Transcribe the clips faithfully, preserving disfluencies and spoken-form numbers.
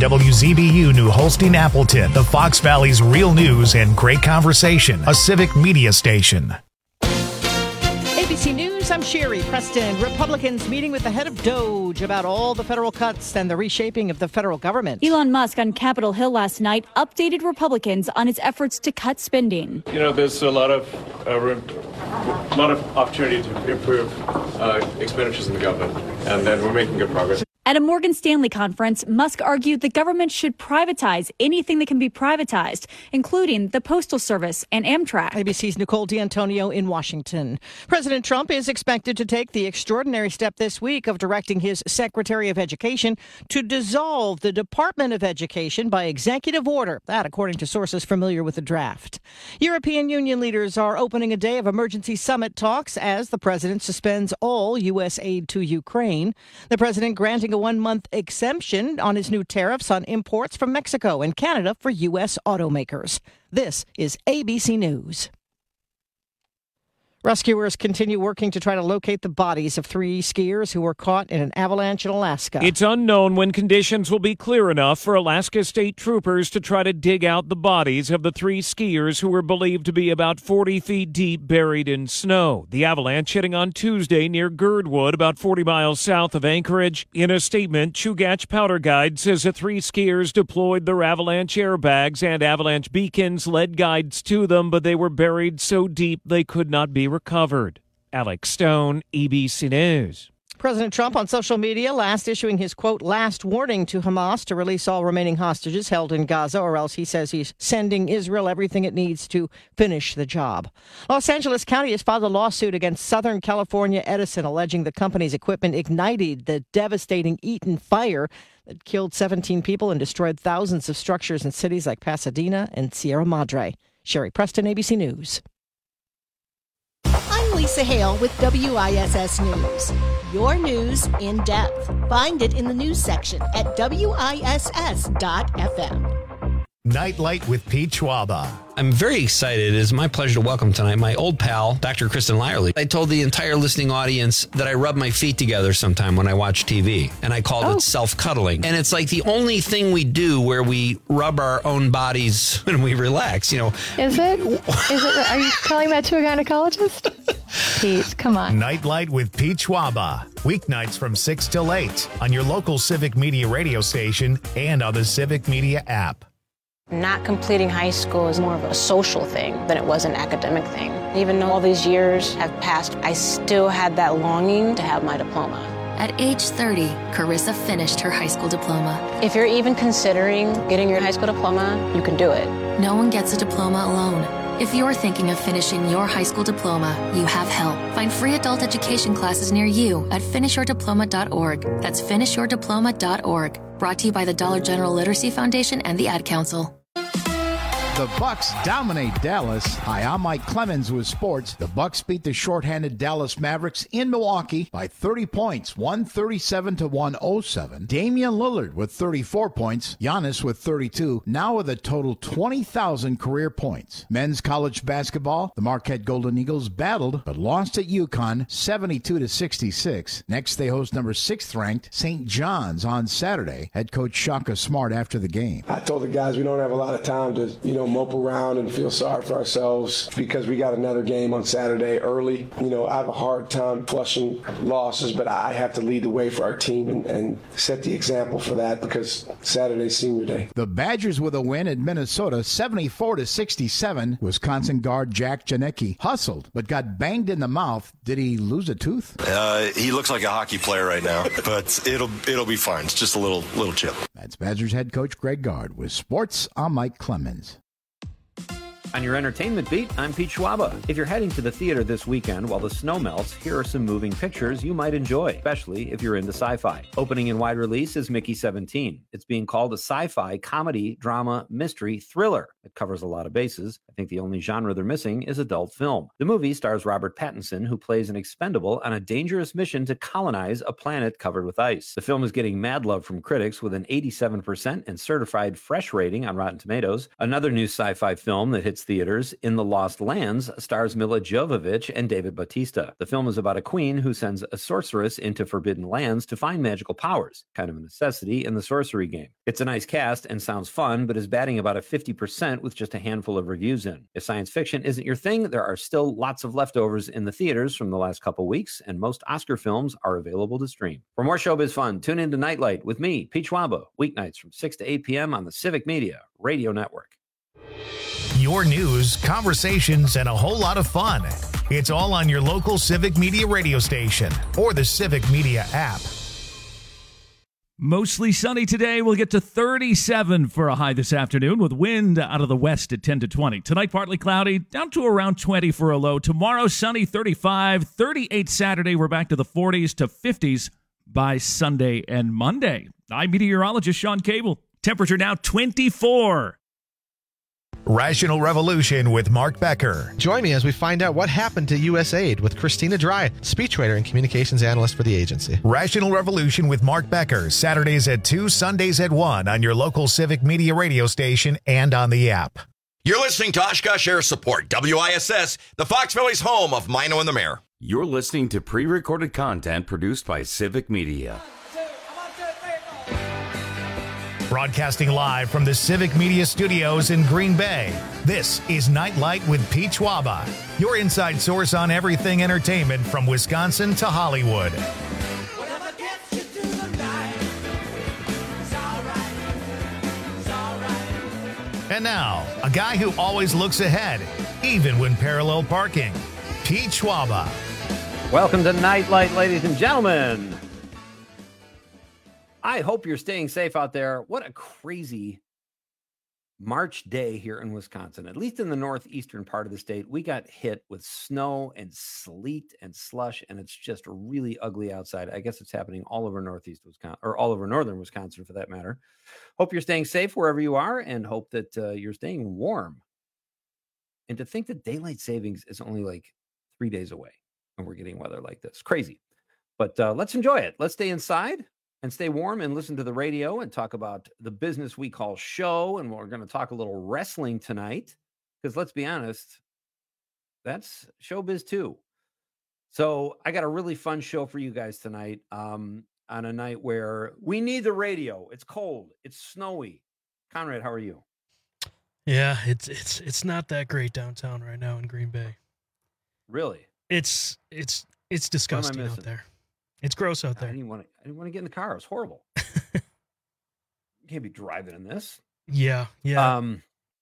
W Z B U New Holstein Appleton, the Fox Valley's real news and great conversation, a civic media station. A B C News, I'm Sherry Preston. Republicans meeting with the head of Doge about all the federal cuts and the reshaping of the federal government. Elon Musk on Capitol Hill last night updated Republicans on his efforts to cut spending. You know, there's a lot of uh, a lot of opportunity to improve uh, expenditures in the government, and then we're making good progress. At a Morgan Stanley conference, Musk argued the government should privatize anything that can be privatized, including the Postal Service and Amtrak. A B C's Nicole D'Antonio in Washington. President Trump is expected to take the extraordinary step this week of directing his Secretary of Education to dissolve the Department of Education by executive order. That, according to sources familiar with the draft. European Union leaders are opening a day of emergency summit talks as the president suspends all U S aid to Ukraine. The president granting a one-month exemption on his new tariffs on imports from Mexico and Canada for U S automakers. This is A B C News. Rescuers continue working to try to locate the bodies of three skiers who were caught in an avalanche in Alaska. It's unknown when conditions will be clear enough for Alaska State Troopers to try to dig out the bodies of the three skiers who were believed to be about forty feet deep, buried in snow. The avalanche hitting on Tuesday near Girdwood, about forty miles south of Anchorage. In a statement, Chugach Powder Guide says the three skiers deployed their avalanche airbags and avalanche beacons, led guides to them, but they were buried so deep they could not be recovered. Alex Stone, A B C News. President Trump on social media last issuing his, quote, last warning to Hamas to release all remaining hostages held in Gaza, or else he says he's sending Israel everything it needs to finish the job. Los Angeles County has filed a lawsuit against Southern California Edison, alleging the company's equipment ignited the devastating Eaton fire that killed seventeen people and destroyed thousands of structures in cities like Pasadena and Sierra Madre. Sherry Preston, A B C News. I'm Lisa Hale with W I S S News. Your news in depth. Find it in the news section at W I S S dot F M. Nightlight with Pete Schwaba. I'm very excited. It is my pleasure to welcome tonight my old pal, Doctor Kristen Lyerly. I told the entire listening audience that I rub my feet together sometime when I watch T V, and I called oh. it self-cuddling. And it's like the only thing we do where we rub our own bodies when we relax, you know. Is it? Is it? Are you telling that to a gynecologist? Pete, come on. Nightlight with Pete Schwaba. Weeknights from six till eight on your local Civic Media radio station and on the Civic Media app. Not completing high school is more of a social thing than it was an academic thing. Even though all these years have passed, I still had that longing to have my diploma. At age thirty, Carissa finished her high school diploma. If you're even considering getting your high school diploma, you can do it. No one gets a diploma alone. If you're thinking of finishing your high school diploma, you have help. Find free adult education classes near you at finish your diploma dot org. That's finish your diploma dot org. Brought to you by the Dollar General Literacy Foundation and the Ad Council. The Bucks dominate Dallas. Hi, I'm Mike Clemens with sports. The Bucks beat the shorthanded Dallas Mavericks in Milwaukee by thirty points, one thirty-seven to one oh seven. Damian Lillard with thirty-four points, Giannis with thirty-two, now with a total twenty thousand career points. Men's college basketball, the Marquette Golden Eagles battled but lost at UConn seventy-two to sixty-six. Next, they host number sixth ranked Saint John's on Saturday. Head coach Shaka Smart after the game. I told the guys we don't have a lot of time to, you know, mope around and feel sorry for ourselves because we got another game on Saturday early. You know, I have a hard time flushing losses, but I have to lead the way for our team and, and set the example for that because Saturday's senior day. The Badgers with a win at Minnesota, seventy-four to sixty-seven. Wisconsin guard Jack Janicki hustled, but got banged in the mouth. Did he lose a tooth? Uh, he looks like a hockey player right now, but it'll it'll be fine. It's just a little little chip. That's Badgers head coach Greg Gard with sports. I'm Mike Clemens. On your entertainment beat, I'm Pete Schwaba. If you're heading to the theater this weekend while the snow melts, here are some moving pictures you might enjoy, especially if you're into sci-fi. Opening in wide release is Mickey seventeen. It's being called a sci-fi, comedy, drama, mystery, thriller. It covers a lot of bases. I think the only genre they're missing is adult film. The movie stars Robert Pattinson, who plays an expendable on a dangerous mission to colonize a planet covered with ice. The film is getting mad love from critics with an eighty-seven percent and certified fresh rating on Rotten Tomatoes. Another new sci-fi film that hits theaters. In the Lost Lands stars Mila Jovovich and David Bautista. The film is about a queen who sends a sorceress into forbidden lands to find magical powers, kind of a necessity in the sorcery game. It's a nice cast and sounds fun, but is batting about a fifty percent with just a handful of reviews in. If science fiction isn't your thing, there are still lots of leftovers in the theaters from the last couple weeks, and most Oscar films are available to stream. For more showbiz fun, tune in to Nightlight with me, Pete Schwaba, weeknights from six to eight p.m. on the Civic Media Radio Network. Your news, conversations, and a whole lot of fun. It's all on your local Civic Media radio station or the Civic Media app. Mostly sunny today. We'll get to thirty-seven for a high this afternoon with wind out of the west at ten to twenty. Tonight, partly cloudy, down to around twenty for a low. Tomorrow, sunny, thirty-five, thirty-eight Saturday. We're back to the forties to fifties by Sunday and Monday. I'm meteorologist Sean Cable. Temperature now twenty-four. Rational Revolution with Mark Becker. Join me as we find out what happened to U S A I D with Christina Dry, speechwriter and communications analyst for the agency. Rational Revolution with Mark Becker, Saturdays at two, Sundays at one on your local Civic Media radio station and on the app. You're listening to Oshkosh Air Support, W I S S, the Fox Valley's home of Mino and the Mayor. You're listening to pre-recorded content produced by Civic Media. Broadcasting live from the Civic Media Studios in Green Bay, this is Nightlight with Pete Schwaba, your inside source on everything entertainment from Wisconsin to Hollywood. And now, a guy who always looks ahead, even when parallel parking, Pete Schwaba. Welcome to Nightlight, ladies and gentlemen. I hope you're staying safe out there. What a crazy March day here in Wisconsin. At least in the northeastern part of the state, we got hit with snow and sleet and slush, and it's just really ugly outside. I guess it's happening all over northeast Wisconsin, or all over northern Wisconsin for that matter. Hope you're staying safe wherever you are, and hope that uh, you're staying warm. And to think that daylight savings is only like three days away, and we're getting weather like this. Crazy. But uh, let's enjoy it. Let's stay inside and stay warm and listen to the radio and talk about the business we call show. And we're going to talk a little wrestling tonight because let's be honest, that's showbiz too. So I got a really fun show for you guys tonight um, on a night where we need the radio. It's cold. It's snowy. Conrad, how are you? Yeah, it's it's it's not that great downtown right now in Green Bay. Really? It's it's it's disgusting out there. It's gross out there. I didn't want to. I didn't want to get in the car. It was horrible. You can't be driving in this. Yeah, yeah, um,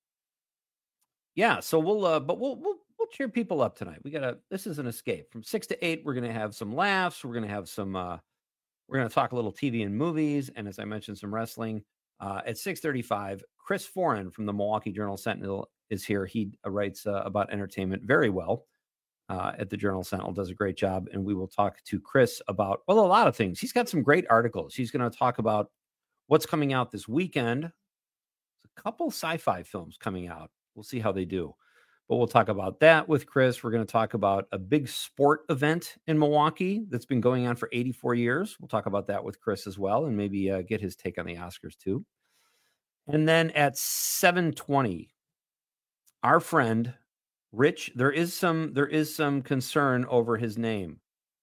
yeah. So we'll, uh, but we'll we'll we'll cheer people up tonight. We gotta. This is an escape from six to eight. We're gonna have some laughs. We're gonna have some. Uh, we're gonna talk a little T V and movies, and as I mentioned, some wrestling. Uh, at six thirty-five, Chris Foran from the Milwaukee Journal Sentinel is here. He uh, writes uh, about entertainment very well. Uh, at the Journal Sentinel, does a great job, and we will talk to Chris about, well, a lot of things. He's got some great articles. He's going to talk about what's coming out this weekend. There's a couple sci-fi films coming out. We'll see how they do, but we'll talk about that with Chris. We're going to talk about a big sport event in Milwaukee that's been going on for eighty-four years. We'll talk about that with Chris as well, and maybe uh, get his take on the Oscars too. And then at seven twenty, our friend Rich, there is some there is some concern over his name.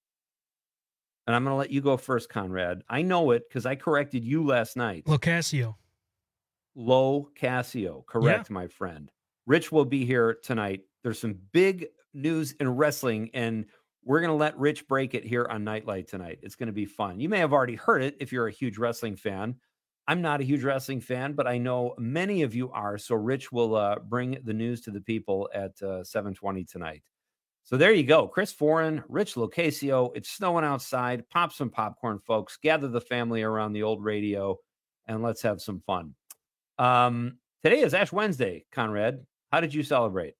And I'm going to let you go first, Conrad. I know it because I corrected you last night. Locasio. Locasio. Correct, yeah. My friend. Rich will be here tonight. There's some big news in wrestling, and we're going to let Rich break it here on Nightlight tonight. It's going to be fun. You may have already heard it if you're a huge wrestling fan. I'm not a huge wrestling fan, but I know many of you are. So Rich will uh, bring the news to the people at uh, seven twenty tonight. So there you go. Chris Foran, Rich Locasio. It's snowing outside. Pop some popcorn, folks. Gather the family around the old radio, and let's have some fun. Um, today is Ash Wednesday, Conrad. How did you celebrate?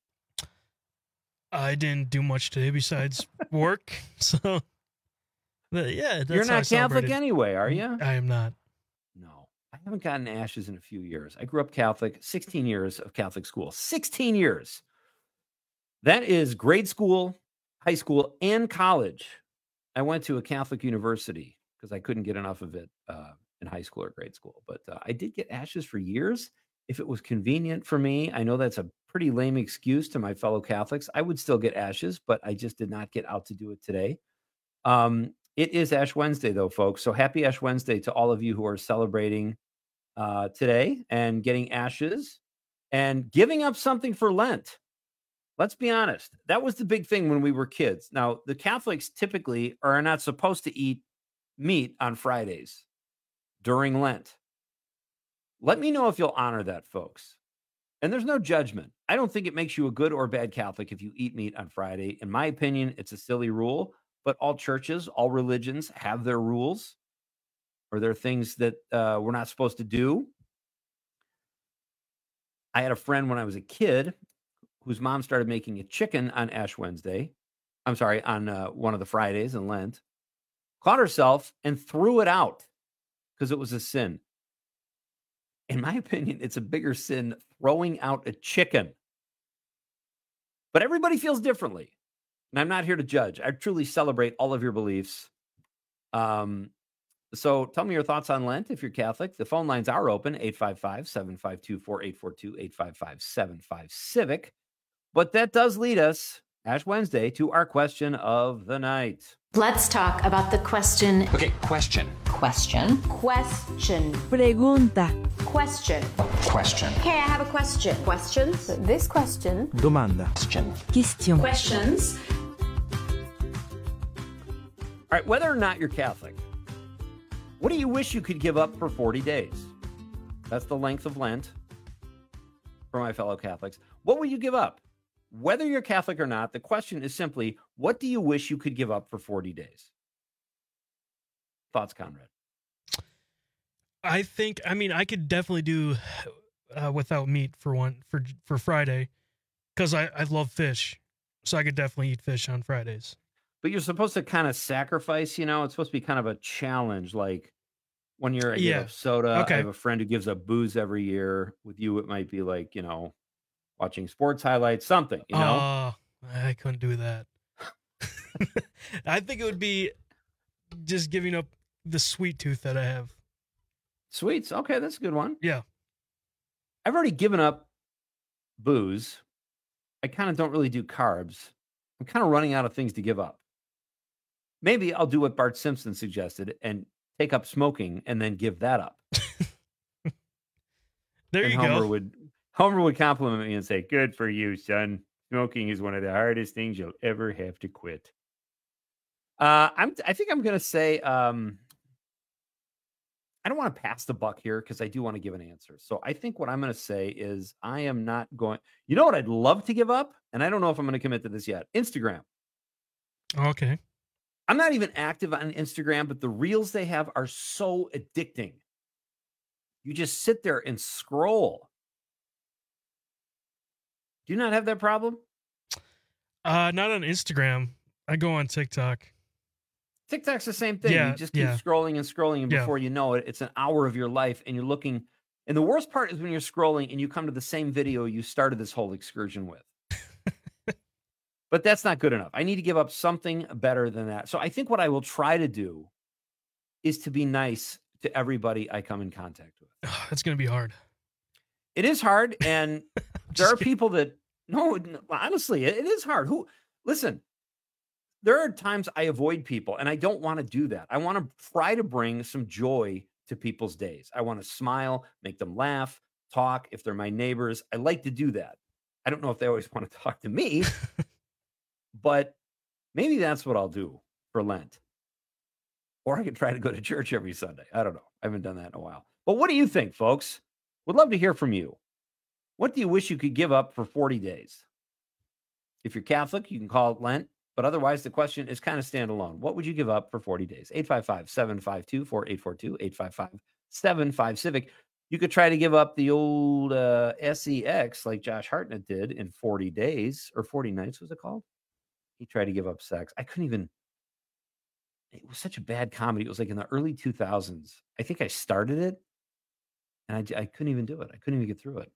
I didn't do much today besides work. So, but yeah, that's You're how I not Catholic celebrated. anyway, are you? I am not. No, I haven't gotten ashes in a few years. I grew up Catholic, sixteen years of Catholic school, sixteen years. That is grade school, high school, and college. I went to a Catholic university because I couldn't get enough of it uh, in high school or grade school. But uh, I did get ashes for years. if it was convenient for me, I know that's a pretty lame excuse to my fellow Catholics, I would still get ashes, but I just did not get out to do it today. Um, it is Ash Wednesday, though, folks. So happy Ash Wednesday to all of you who are celebrating uh, today and getting ashes and giving up something for Lent. Let's be honest. That was the big thing when we were kids. Now, the Catholics typically are not supposed to eat meat on Fridays during Lent. Let me know if you'll honor that, folks. And there's no judgment. I don't think it makes you a good or bad Catholic if you eat meat on Friday. In my opinion, it's a silly rule, but all churches, all religions have their rules or their things that uh, we're not supposed to do. I had a friend when I was a kid whose mom started making a chicken on Ash Wednesday. I'm sorry, on uh, one of the Fridays in Lent, caught herself and threw it out because it was a sin. In my opinion, it's a bigger sin throwing out a chicken. But everybody feels differently. And I'm not here to judge. I truly celebrate all of your beliefs. Um, so tell me your thoughts on Lent if you're Catholic. The phone lines are open, eight five five, seven five two, four eight four two, eight five five, seven five, civic. But that does lead us, Ash Wednesday, to our question of the night. Let's talk about the question. Okay, question. Question. Question. Pregunta. Question. Question. Okay, I have a question. Questions? This question. Domanda. Question. Question. Questions. All right, whether or not you're Catholic, what do you wish you could give up for forty days? That's the length of Lent for my fellow Catholics. What would you give up? Whether you're Catholic or not, the question is simply, what do you wish you could give up for forty days? Thoughts, Conrad? I think, I mean, I could definitely do uh, without meat for one, for for Friday, because I, I love fish. So I could definitely eat fish on Fridays. But you're supposed to kind of sacrifice, you know, it's supposed to be kind of a challenge. Like when you're, you Yeah. know, soda, Okay. I have a friend who gives up booze every year. With you, it might be like, you know, watching sports highlights, something, you know? Oh, I couldn't do that. I think it would be just giving up the sweet tooth that I have. Sweets. Okay, that's a good one. Yeah. I've already given up booze. I kind of don't really do carbs. I'm kind of running out of things to give up. Maybe I'll do what Bart Simpson suggested and take up smoking and then give that up. There and you Homer go. Would, Homer would compliment me and say, good for you, son. Smoking is one of the hardest things you'll ever have to quit. Uh, I'm, I think I'm going to say, um, I don't want to pass the buck here because I do want to give an answer. So I think what I'm going to say is I am not going, you know what I'd love to give up? And I don't know if I'm going to commit to this yet. Instagram. Okay. I'm not even active on Instagram, but the reels they have are so addicting. You just sit there and scroll. Do you not have that problem? Uh, not on Instagram. I go on TikTok. TikTok's the same thing. Yeah, You just keep yeah. scrolling and scrolling, and Yeah. before you know it, it's an hour of your life, and you're looking. And the worst part is when you're scrolling and you come to the same video you started this whole excursion with. But that's not good enough. I need to give up something better than that. So I think what I will try to do is to be nice to everybody I come in contact with. That's going to be hard. It is hard, and there are people that no, n- honestly, it, it is hard. Who listen? There are times I avoid people, and I don't want to do that. I want to try to bring some joy to people's days. I want to smile, make them laugh, talk. If they're my neighbors, I like to do that. I don't know if they always want to talk to me, but maybe that's what I'll do for Lent. Or I could try to go to church every Sunday. I don't know. I haven't done that in a while. But what do you think, folks? Would love to hear from you. What do you wish you could give up for forty days? If you're Catholic, you can call it Lent. But otherwise, the question is kind of standalone. What would you give up for forty days? eight five five, seven five two, four eight four two, eight five five, seven five, civic. You could try to give up the old uh, S E X like Josh Hartnett did in forty days or forty nights, was it called? He tried to give up sex. I couldn't even. It was such a bad comedy. It was like in the early two thousands. I think I started it, and I, I couldn't even do it. I couldn't even get through it.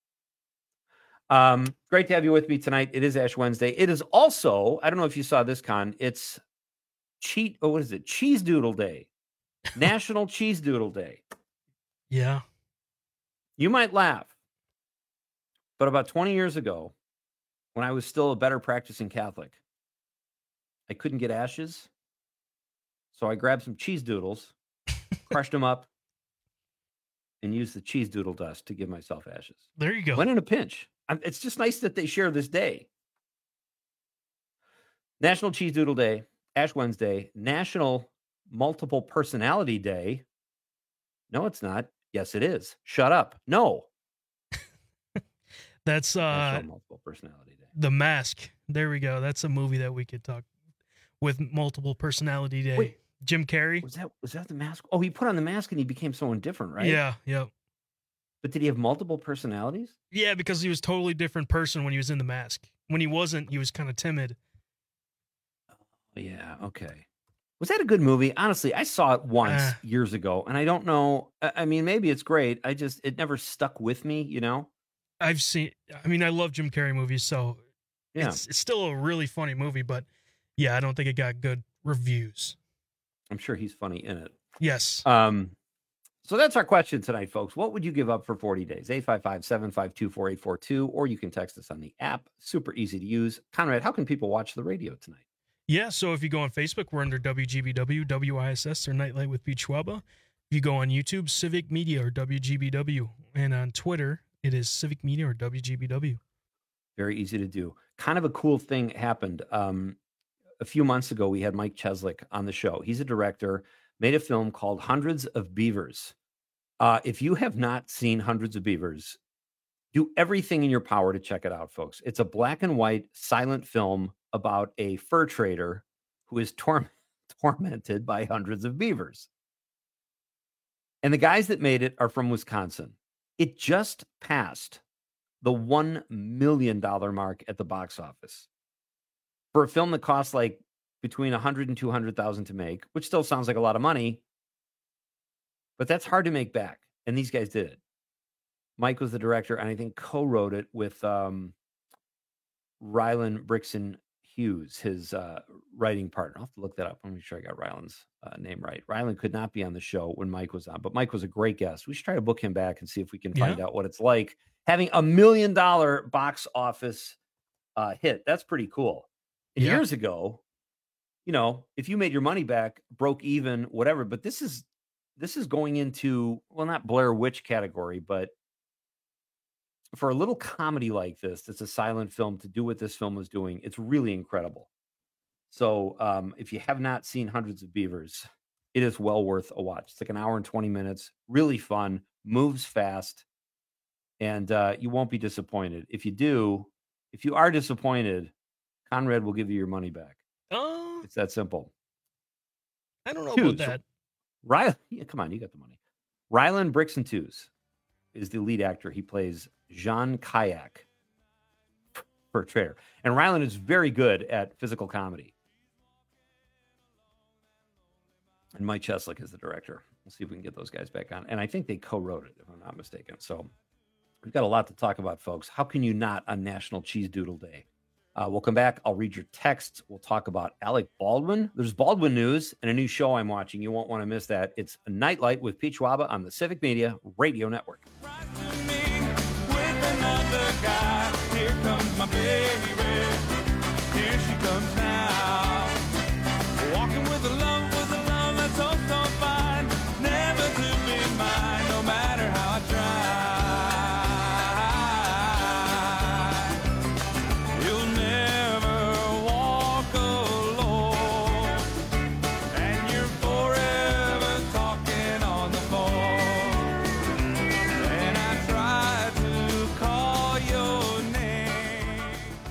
Um, great to have you with me tonight. It is Ash Wednesday. It is also, I don't know if you saw this, Con, it's cheat, oh, what is it? Cheese Doodle Day. National Cheese Doodle Day. Yeah. You might laugh. But about twenty years ago, when I was still a better practicing Catholic, I couldn't get ashes. So I grabbed some cheese doodles, crushed them up, and used the cheese doodle dust to give myself ashes. There you go. When in a pinch. I'm, it's just nice that they share this day. National Cheese Doodle Day, Ash Wednesday, National Multiple Personality Day. No, it's not. Yes, it is. Shut up. No. That's uh, National Multiple Personality Day. The Mask. There we go. That's a movie that we could talk with Multiple Personality Day. Wait, Jim Carrey. Was that was that the mask? Oh, he put on the mask and he became someone different, right? Yeah, yeah. But did he have multiple personalities? Yeah, because he was a totally different person when he was in the mask. When he wasn't, he was kind of timid. Yeah, okay. Was that a good movie? Honestly, I saw it once uh, years ago, and I don't know. I mean, maybe it's great. I just, it never stuck with me, you know? I've seen, I mean, I love Jim Carrey movies, so yeah. it's, it's still a really funny movie, but yeah, I don't think it got good reviews. I'm sure he's funny in it. Yes. Um. So that's our question tonight, folks. What would you give up for forty days? eight five five, seven five two, four eight four two, or you can text us on the app. Super easy to use. Conrad, how can people watch the radio tonight? Yeah, so if you go on Facebook, we're under W G B W, W I S S, or Nightlight with Pete Schwaba. If you go on YouTube, Civic Media or W G B W. And on Twitter, it is Civic Media or W G B W. Very easy to do. Kind of a cool thing happened. Um, a few months ago, we had Mike Cheslick on the show. He's a director, made a film called Hundreds of Beavers. Uh, if you have not seen Hundreds of Beavers, do everything in your power to check it out, folks. It's a black and white silent film about a fur trader who is tor- tormented by hundreds of beavers. And the guys that made it are from Wisconsin. It just passed the one million dollars mark at the box office. For a film that costs like between one hundred thousand dollars and two hundred thousand dollars to make, which still sounds like a lot of money, but that's hard to make back. And these guys did it. Mike was the director, and I think co-wrote it with um, Rylan Brixton Hughes, his uh, writing partner. I'll have to look that up. I'll make sure I got Rylan's uh, name right. Rylan could not be on the show when Mike was on, but Mike was a great guest. We should try to book him back and see if we can find yeah. out what it's like having a million dollar box office uh, hit. That's pretty cool. And yeah. years ago, you know, if you made your money back, broke even, whatever, but this is this is going into, well, not Blair Witch category, but for a little comedy like this, it's a silent film, to do what this film was doing, it's really incredible. So um, if you have not seen Hundreds of Beavers, it is well worth a watch. It's like an hour and twenty minutes, really fun, moves fast, and uh, you won't be disappointed. If you do, if you are disappointed, Conrad will give you your money back. Oh, it's that simple. I don't know Two, about that. So, Rylan, yeah, come on, you got the money. Rylan Brixton Hughes is the lead actor. He plays Jean Kayak for Trader. And Rylan is very good at physical comedy. And Mike Cheslick is the director. We'll see if we can get those guys back on. And I think they co-wrote it, if I'm not mistaken. So we've got a lot to talk about, folks. How can you not on National Cheese Doodle Day? Uh, we'll come back. I'll read your texts. We'll talk about Alec Baldwin. There's Baldwin news and a new show I'm watching. You won't want to miss that. It's Nightlight with Pete Schwaba on the Civic Media Radio Network. Guy. Here comes my baby. Here she comes now. Walking with a love, with a love that's so, so fine. Never to be mine, no matter how I try. You'll never walk alone. And you're forever talking on the phone. And I tried to call your name.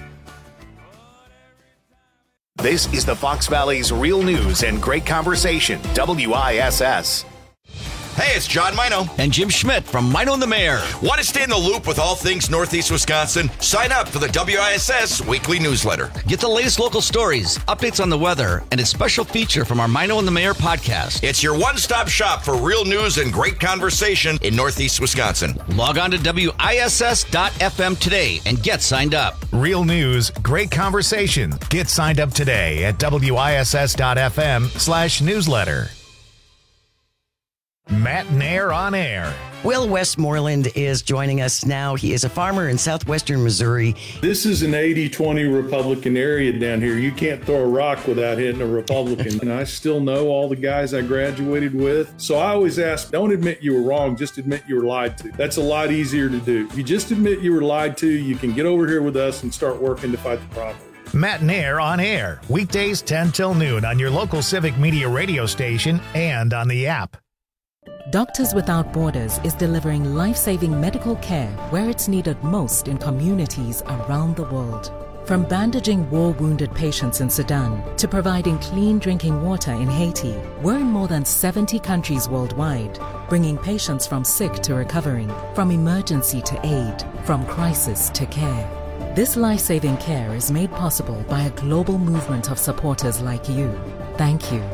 This is the Fox Valley's Real News and Great Conversation, W I S S. Hey, it's John Mino. And Jim Schmidt from Mino and the Mayor. Want to stay in the loop with all things Northeast Wisconsin? Sign up for the W I S S weekly newsletter. Get the latest local stories, updates on the weather, and a special feature from our Mino and the Mayor podcast. It's your one-stop shop for real news and great conversation in Northeast Wisconsin. Log on to W I S S dot F M today and get signed up. Real news, great conversation. Get signed up today at W I S S dot F M slash newsletter. Matt Nair on Air. Will Westmoreland is joining us now. He is a farmer in southwestern Missouri. This is an eighty twenty Republican area down here. You can't throw a rock without hitting a Republican. And I still know all the guys I graduated with. So I always ask, don't admit you were wrong, just admit you were lied to. That's a lot easier to do. If you just admit you were lied to, you can get over here with us and start working to fight the problem. Matt Nair on air, weekdays ten till noon on your local Civic Media radio station and on the app. Doctors Without Borders is delivering life-saving medical care where it's needed most in communities around the world. From bandaging war-wounded patients in Sudan to providing clean drinking water in Haiti, we're in more than seventy countries worldwide, bringing patients from sick to recovering, from emergency to aid, from crisis to care. This life-saving care is made possible by a global movement of supporters like you. Thank you.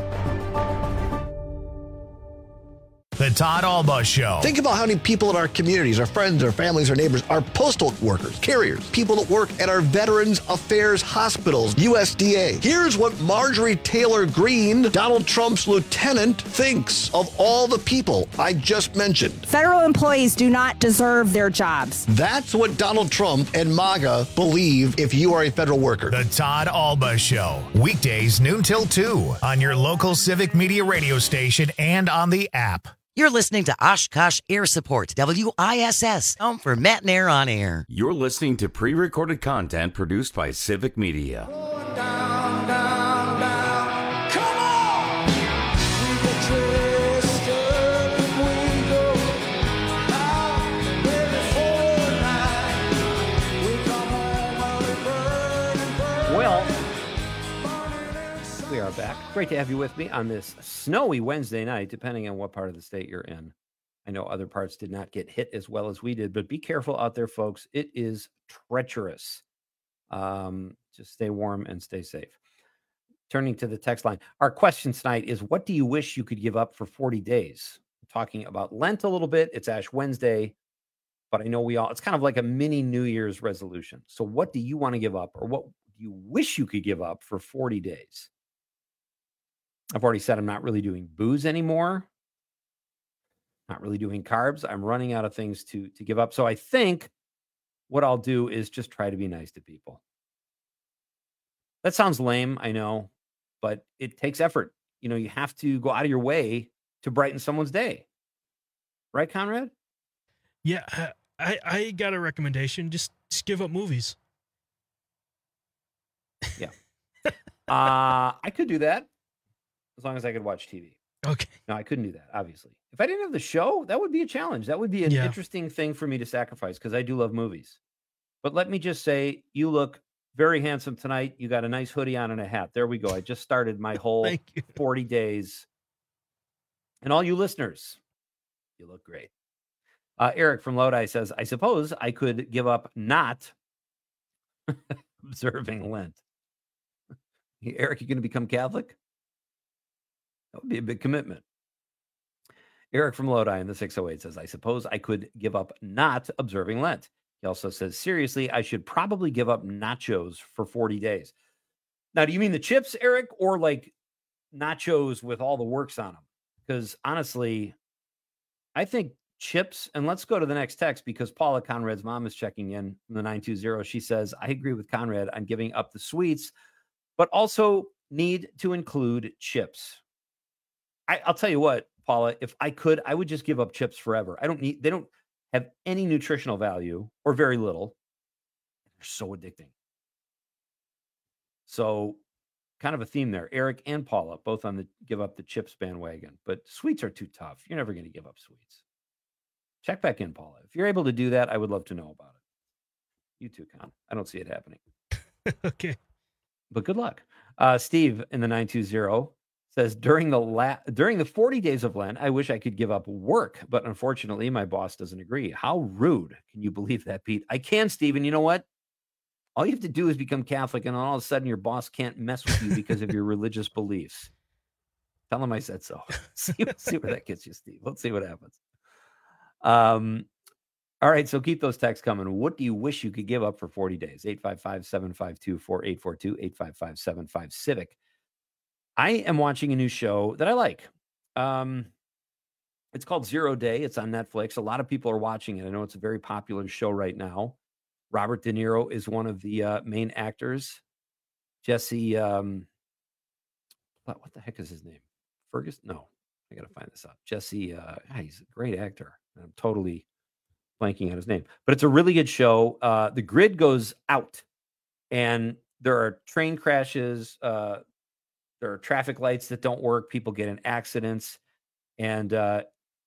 The Todd Alba Show. Think about how many people in our communities, our friends, our families, our neighbors, are postal workers, carriers, people that work at our Veterans Affairs hospitals, U S D A. Here's what Marjorie Taylor Greene, Donald Trump's lieutenant, thinks of all the people I just mentioned. Federal employees do not deserve their jobs. That's what Donald Trump and MAGA believe if you are a federal worker. The Todd Alba Show. Weekdays noon till two on your local Civic Media radio station and on the app. You're listening to Oshkosh Air Support, W I S S, home for Matt Nair on air. You're listening to pre-recorded content produced by Civic Media. Well, we are back. Great to have you with me on this snowy Wednesday night, depending on what part of the state you're in. I know other parts did not get hit as well as we did, but be careful out there, folks. It is treacherous. Um, just stay warm and stay safe. Turning to the text line, our question tonight is, what do you wish you could give up for forty days? We're talking about Lent a little bit. It's Ash Wednesday, but I know we all, it's kind of like a mini New Year's resolution. So what do you want to give up, or what do you wish you could give up for forty days? I've already said I'm not really doing booze anymore. Not really doing carbs. I'm running out of things to, to give up. So I think what I'll do is just try to be nice to people. That sounds lame, I know, but it takes effort. You know, you have to go out of your way to brighten someone's day. Right, Conrad? Yeah, I, I got a recommendation. Just, just give up movies. Yeah. uh, I could do that. As long as I could watch T V. Okay. No, I couldn't do that, obviously. If I didn't have the show, that would be a challenge. That would be an Yeah. interesting thing for me to sacrifice, because I do love movies. But let me just say, you look very handsome tonight. You got a nice hoodie on and a hat. There we go. I just started my whole Thank you. forty days. And all you listeners, you look great. Uh, Eric from Lodi says, I suppose I could give up not observing Lent. Eric, you going to become Catholic? That would be a big commitment. Eric from Lodi in the six oh eight says, I suppose I could give up not observing Lent. He also says, seriously, I should probably give up nachos for forty days. Now, do you mean the chips, Eric, or like nachos with all the works on them? Because honestly, I think chips, and let's go to the next text, because Paula, Conrad's mom, is checking in from the nine two zero. She says, I agree with Conrad on giving up the sweets, but also need to include chips. I, I'll tell you what, Paula, if I could, I would just give up chips forever. I don't need, they don't have any nutritional value, or very little. They're so addicting. So kind of a theme there. Eric and Paula, both on the give up the chips bandwagon, but sweets are too tough. You're never going to give up sweets. Check back in, Paula. If you're able to do that, I would love to know about it. You too, Con. I don't see it happening. Okay. But good luck. Uh, Steve in the nine two zero says, during the la- during the forty days of Lent, I wish I could give up work, but unfortunately, my boss doesn't agree. How rude. Can you believe that, Pete? I can, Steve. And you know what? All you have to do is become Catholic, and all of a sudden, your boss can't mess with you because of your religious beliefs. Tell him I said so. see, see where that gets you, Steve. Let's see what happens. Um, all right, so keep those texts coming. What do you wish you could give up for forty days? eight five five, seven five two, four eight four two, eight five five, seven five, Civic. I am watching a new show that I like. Um, It's called Zero Day. It's on Netflix. A lot of people are watching it. I know it's a very popular show right now. Robert De Niro is one of the uh, main actors. Jesse, um, what, what the heck is his name? Ferguson? No, I got to find this out. Jesse, uh, he's a great actor. I'm totally blanking on his name. But it's a really good show. Uh, the grid goes out, and there are train crashes. Uh, there are traffic lights that don't work. People get in accidents. And uh,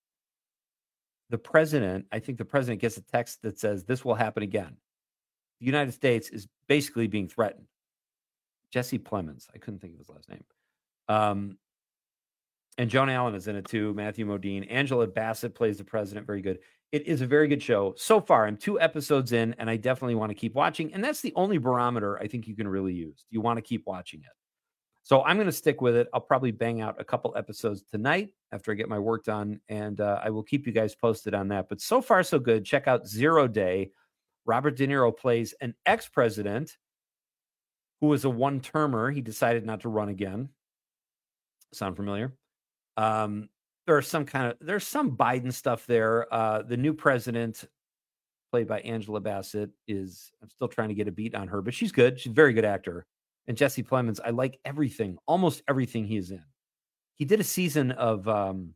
the president, I think the president gets a text that says, this will happen again. The United States is basically being threatened. Jesse Plemons. I couldn't think of his last name. Um, and Joan Allen is in it too. Matthew Modine. Angela Bassett plays the president. Very good. It is a very good show. So far, I'm two episodes in, and I definitely want to keep watching. And that's the only barometer I think you can really use. You want to keep watching it. So I'm going to stick with it. I'll probably bang out a couple episodes tonight after I get my work done, and uh, I will keep you guys posted on that. But so far, so good. Check out Zero Day. Robert De Niro plays an ex-president who was a one-termer. He decided not to run again. Sound familiar? Um, there's some kind of there's some Biden stuff there. Uh, the new president, played by Angela Bassett, is I'm still trying to get a beat on her, but she's good. She's a very good actor. And Jesse Plemons, I like everything, almost everything he is in. He did a season of um,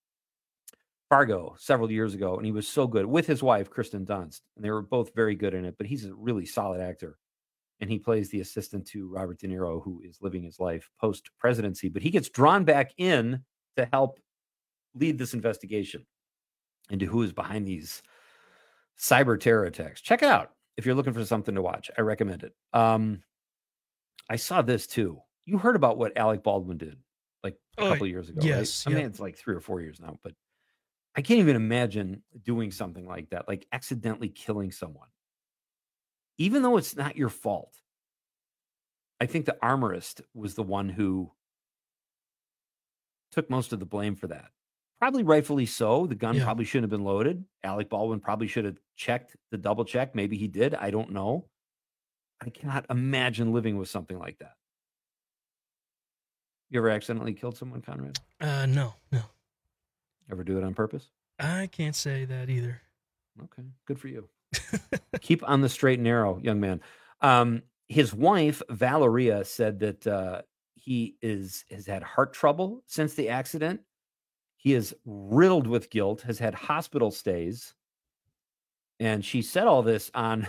Fargo several years ago, and he was so good with his wife, Kristen Dunst. And they were both very good in it, but he's a really solid actor. And he plays the assistant to Robert De Niro, who is living his life post-presidency. But he gets drawn back in to help lead this investigation into who is behind these cyber terror attacks. Check it out if you're looking for something to watch. I recommend it. Um, I saw this too. You heard about what Alec Baldwin did like a oh, couple of years ago, yes, right? I yeah. mean, it's like three or four years now, but I can't even imagine doing something like that, like accidentally killing someone. Even though it's not your fault. I think the armorist was the one who took most of the blame for that. Probably rightfully so. The gun yeah. probably shouldn't have been loaded. Alec Baldwin probably should have checked the double check. Maybe he did. I don't know. I cannot imagine living with something like that. You ever accidentally killed someone, Conrad? Uh, no, no. Ever do it on purpose? I can't say that either. Okay, good for you. Keep on the straight and narrow, young man. Um, his wife, Valeria, said that uh, he is has had heart trouble since the accident. He is riddled with guilt, has had hospital stays. And she said all this on...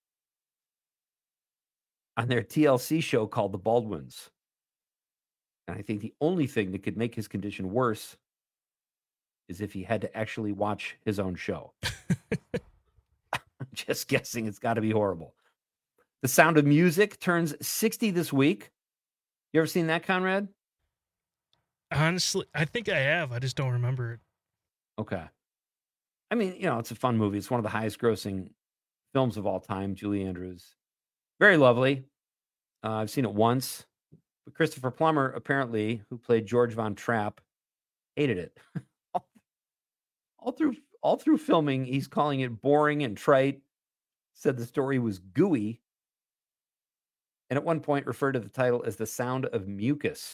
on their T L C show called The Baldwins. And I think the only thing that could make his condition worse is if he had to actually watch his own show. I'm just guessing it's got to be horrible. The Sound of Music turns sixty this week. You ever seen that, Conrad? Honestly, I think I have. I just don't remember it. Okay. I mean, you know, it's a fun movie. It's one of the highest grossing films of all time. Julie Andrews. Very lovely. Uh, I've seen it once. But Christopher Plummer, apparently, who played George Von Trapp, hated it. all, all through all through filming, he's calling it boring and trite. Said the story was gooey. And at one point referred to the title as The Sound of Mucus.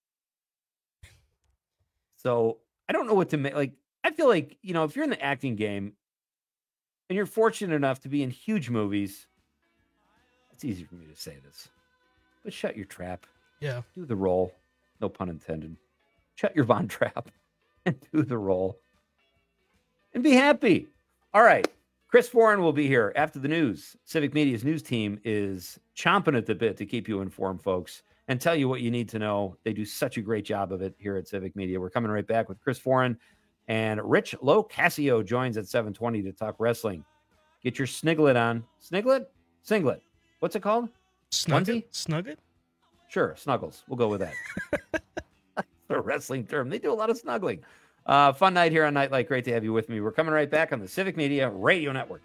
So I don't know what to make. Like, I feel like, you know, if you're in the acting game and you're fortunate enough to be in huge movies, it's easy for me to say this, but shut your trap. Yeah. Do the role. No pun intended. Shut your Von Trapp and do the role. And be happy. All right. Chris Foran will be here after the news. Civic Media's news team is chomping at the bit to keep you informed, folks, and tell you what you need to know. They do such a great job of it here at Civic Media. We're coming right back with Chris Foran, and Rich Locascio joins at seven twenty to talk wrestling. Get your sniglet on. Sniglet? Singlet. What's it called? Snugget? Snugget? Sure, snuggles. We'll go with that. That's a wrestling term. They do a lot of snuggling. Uh, fun night here on Nightlight. Great to have you with me. We're coming right back on the Civic Media Radio Network.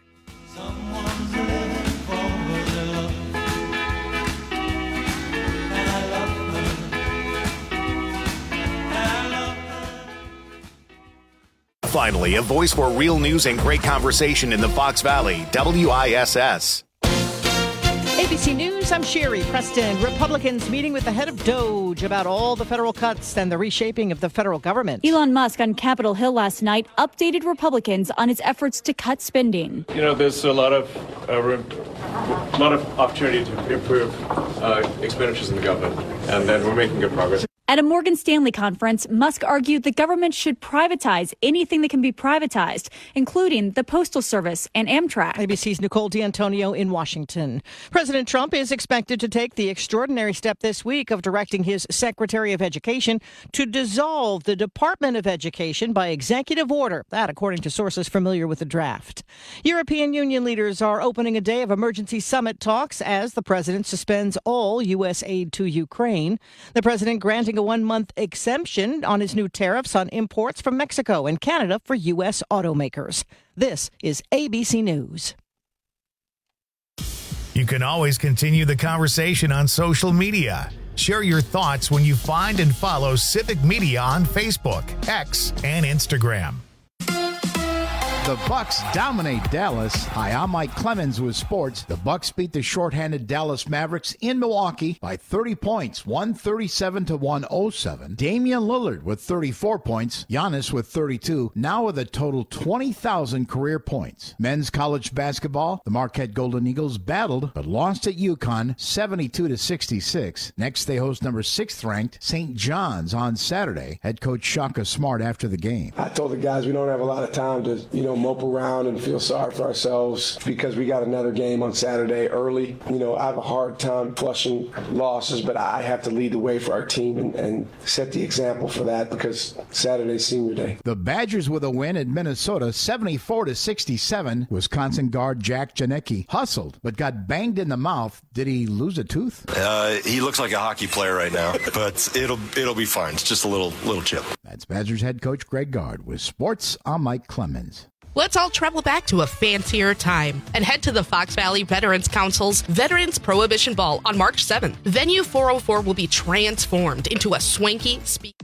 Finally, a voice for real news and great conversation in the Fox Valley, W I S S. A B C News, I'm Sherry Preston. Republicans meeting with the head of Doge about all the federal cuts and the reshaping of the federal government. Elon Musk on Capitol Hill last night updated Republicans on his efforts to cut spending. You know, there's a lot of uh, a lot of opportunity to improve uh, expenditures in the government, and then we're making good progress. At a Morgan Stanley conference, Musk argued the government should privatize anything that can be privatized, including the Postal Service and Amtrak. A B C's Nicole D'Antonio in Washington. President Trump is expected to take the extraordinary step this week of directing his Secretary of Education to dissolve the Department of Education by executive order. That, according to sources familiar with the draft. European Union leaders are opening a day of emergency summit talks as the president suspends all U S aid to Ukraine. The president granting a one-month exemption on his new tariffs on imports from Mexico and Canada for U S automakers. This is A B C News. You can always continue the conversation on social media. Share your thoughts when you find and follow Civic Media on Facebook, X, and Instagram. The Bucks dominate Dallas. Hi, I'm Mike Clemens with sports. The Bucks beat the shorthanded Dallas Mavericks in Milwaukee by thirty points, one thirty-seven to one oh seven. Damian Lillard with thirty-four points, Giannis with thirty-two, now with a total twenty thousand career points. Men's college basketball, the Marquette Golden Eagles battled but lost at UConn seventy-two to sixty-six. Next, they host number sixth ranked Saint John's on Saturday. Head coach Shaka Smart after the game. I told the guys we don't have a lot of time to, you know, mope around and feel sorry for ourselves because we got another game on Saturday early. You know, I have a hard time flushing losses, but I have to lead the way for our team and, and set the example for that because Saturday's senior day. The Badgers with a win in Minnesota, seventy-four to sixty-seven. Wisconsin guard Jack Janicki hustled but got banged in the mouth. Did he lose a tooth? Uh, he looks like a hockey player right now, but it'll it'll be fine. It's just a little little chip. That's Badgers head coach Greg Gard with sports. I'm Mike Clemens. Let's all travel back to a fancier time and head to the Fox Valley Veterans Council's Veterans Prohibition Ball on March seventh. Venue four oh four will be transformed into a swanky speak.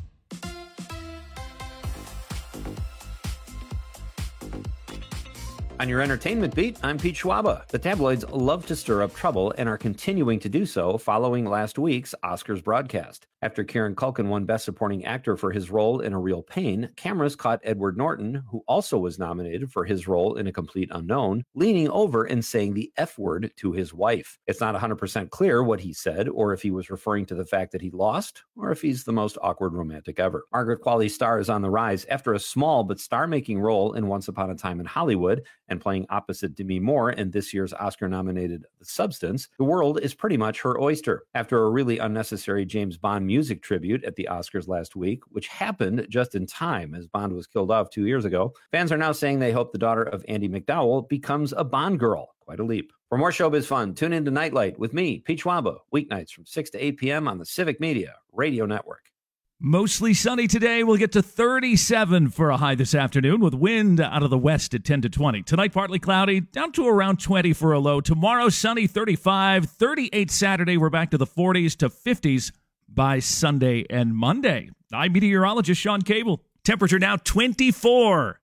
On your entertainment beat, I'm Pete Schwaba. The tabloids love to stir up trouble and are continuing to do so following last week's Oscars broadcast. After Kieran Culkin won Best Supporting Actor for his role in A Real Pain, cameras caught Edward Norton, who also was nominated for his role in A Complete Unknown, leaning over and saying the F word to his wife. It's not one hundred percent clear what he said, or if he was referring to the fact that he lost, or if he's the most awkward romantic ever. Margaret Qualley's star is on the rise after a small but star-making role in Once Upon a Time in Hollywood, and playing opposite Demi Moore in this year's Oscar-nominated The Substance. The world is pretty much her oyster. After a really unnecessary James Bond music tribute at the Oscars last week, which happened just in time as Bond was killed off two years ago, fans are now saying they hope the daughter of Andy McDowell becomes a Bond girl. Quite a leap. For more showbiz fun, tune in to Nightlight with me, Pete Schwaba, weeknights from six to eight p.m. on the Civic Media Radio Network. Mostly sunny today. We'll get to thirty-seven for a high this afternoon with wind out of the west at ten to twenty. Tonight, partly cloudy, down to around twenty for a low. Tomorrow, sunny, thirty-five, thirty-eight Saturday. We're back to the forties to fifties by Sunday and Monday. I'm meteorologist Sean Cable. Temperature now twenty-four.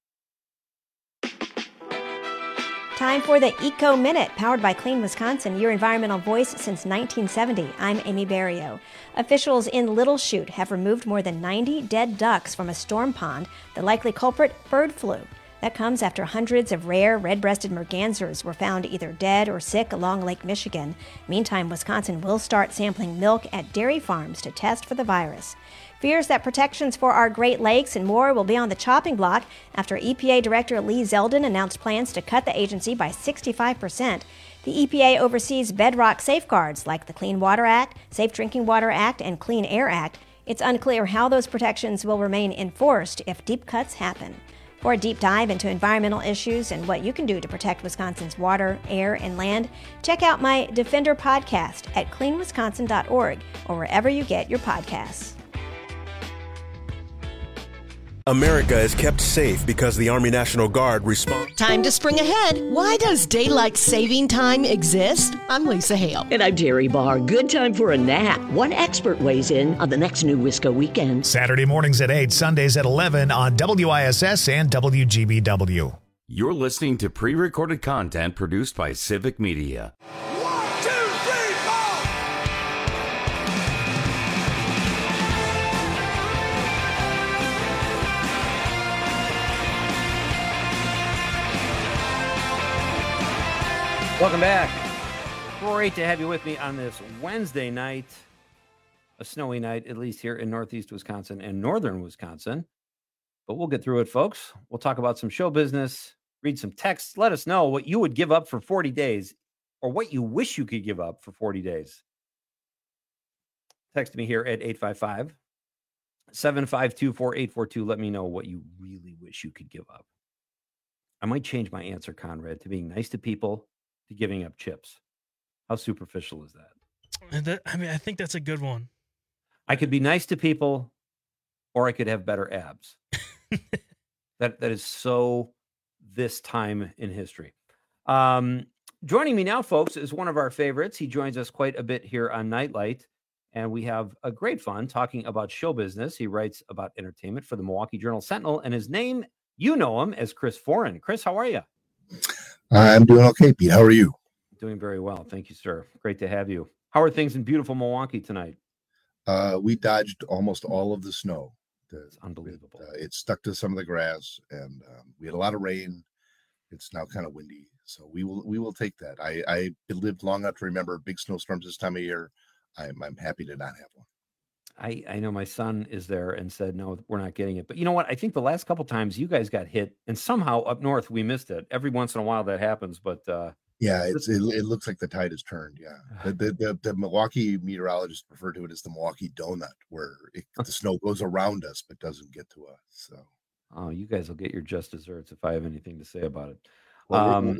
Time for the Eco Minute, powered by Clean Wisconsin, your environmental voice since nineteen seventy. I'm Amy Barrio. Officials in Little Chute have removed more than ninety dead ducks from a storm pond. The likely culprit, bird flu. That comes after hundreds of rare red-breasted mergansers were found either dead or sick along Lake Michigan. Meantime, Wisconsin will start sampling milk at dairy farms to test for the virus. Fears that protections for our Great Lakes and more will be on the chopping block after E P A Director Lee Zeldin announced plans to cut the agency by sixty-five percent. The E P A oversees bedrock safeguards like the Clean Water Act, Safe Drinking Water Act, and Clean Air Act. It's unclear how those protections will remain enforced if deep cuts happen. For a deep dive into environmental issues and what you can do to protect Wisconsin's water, air, and land, check out my Defender podcast at clean wisconsin dot org or wherever you get your podcasts. America is kept safe because the Army National Guard responds. Time to spring ahead. Why does daylight saving time exist? I'm Lisa Hale. And I'm Terry Barr. Good time for a nap. One expert weighs in on the next New Wisco weekend. Saturday mornings at eight, Sundays at eleven on W I S S and W G B W. You're listening to pre-recorded content produced by Civic Media. One, two, three. Welcome back. Great to have you with me on this Wednesday night, a snowy night, at least here in Northeast Wisconsin and Northern Wisconsin. But we'll get through it, folks. We'll talk about some show business, read some texts. Let us know what you would give up for forty days or what you wish you could give up for forty days. Text me here at eight five five, seven five two, four eight four two. Let me know what you really wish you could give up. I might change my answer, Conrad, to being nice to people, to giving up chips. How superficial is that? And that? I mean, I think that's a good one. I could be nice to people, or I could have better abs. that that is so this time in history. Um, joining me now, folks, is one of our favorites. He joins us quite a bit here on Nightlight, and we have a great fun talking about show business. He writes about entertainment for the Milwaukee Journal Sentinel, and his name, you know him as Chris Foran. Chris, how are you? I'm doing okay, Pete. How are you? Doing very well. Thank you, sir. Great to have you. How are things in beautiful Milwaukee tonight? Uh, we dodged almost all of the snow. The, it's unbelievable. It, uh, it stuck to some of the grass, and um, we had a lot of rain. It's now kind of windy, so we will we will take that. I, I lived long enough to remember big snowstorms this time of year. I'm I'm happy to not have one. I, I know my son is there and said, no, we're not getting it. But you know what? I think the last couple times you guys got hit, and somehow up north we missed it. Every once in a while that happens, but uh, yeah, it's, it, it looks like the tide has turned. Yeah, the, the, the, the Milwaukee meteorologists refer to it as the Milwaukee donut, where it, the snow goes around us but doesn't get to us. So, oh, you guys will get your just desserts if I have anything to say about it. Well, um,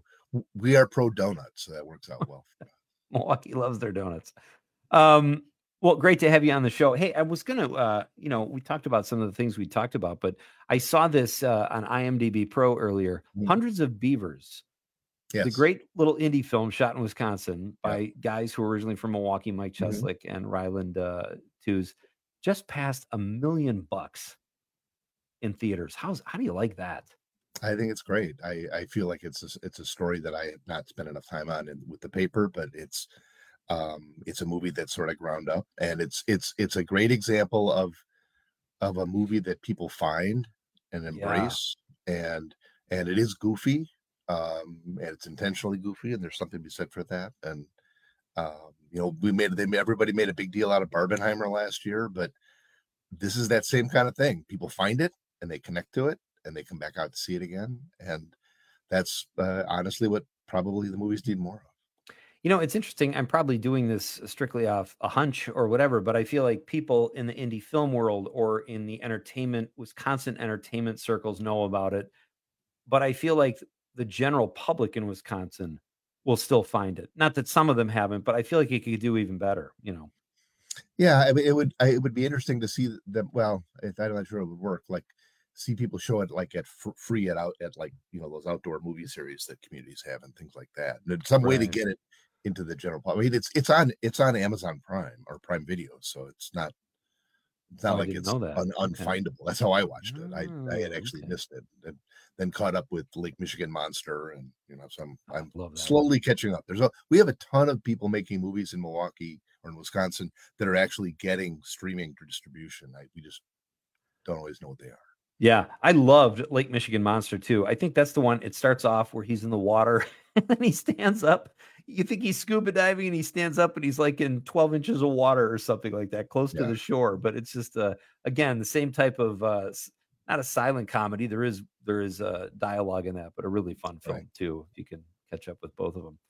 we are pro donuts, so that works out well for us. Milwaukee loves their donuts. Um, well, great to have you on the show. Hey, I was going to, uh, you know, we talked about some of the things we talked about, but I saw this uh, on IMDb Pro earlier. Mm-hmm. Hundreds of Beavers. Yes. The great little indie film shot in Wisconsin by yeah. guys who were originally from Milwaukee, Mike Cheslick mm-hmm. and Ryland uh, Tews, just passed a million bucks in theaters. How's how do you like that? I think it's great. I, I feel like it's a, it's a story that I have not spent enough time on in, with the paper, but it's um, it's a movie that's sort of ground up, and it's it's it's a great example of of a movie that people find and embrace, yeah. and and it is goofy. Um, and it's intentionally goofy, and there's something to be said for that. And um, you know, we made they everybody made a big deal out of Barbenheimer last year, but this is that same kind of thing. People find it and they connect to it, and they come back out to see it again. And that's uh, honestly what probably the movies need more of. You know, it's interesting. I'm probably doing this strictly off a hunch or whatever, but I feel like people in the indie film world or in the entertainment, Wisconsin entertainment circles know about it. But I feel like the general public in Wisconsin will still find it. Not that some of them haven't, but I feel like it could do even better, you know? Yeah, I mean, it would, I, it would be interesting to see them. Well, if I'm not sure it would work, like see people show it like at f- free at out at like, you know, those outdoor movie series that communities have and things like that. And there's some right. way to get it into the general public. I mean, it's, it's on, it's on Amazon Prime or Prime Video. So it's not, it's not oh, like it's un, unfindable. Okay. That's how I watched it. I, oh, I had actually okay. missed it. And, then caught up with Lake Michigan Monster, and you know, so I'm, I'm slowly catching up. There's a we have a ton of people making movies in Milwaukee or in Wisconsin that are actually getting streaming distribution. I, we just don't always know what they are. Yeah, I loved Lake Michigan Monster too. I think that's the one. It starts off where he's in the water and then he stands up. You think he's scuba diving and he stands up and he's like in twelve inches of water or something like that, close yeah. to the shore. But it's just uh, again the same type of. Uh, Not a silent comedy. There is there is a dialogue in that, but a really fun film right. too. If you can catch up with both of them.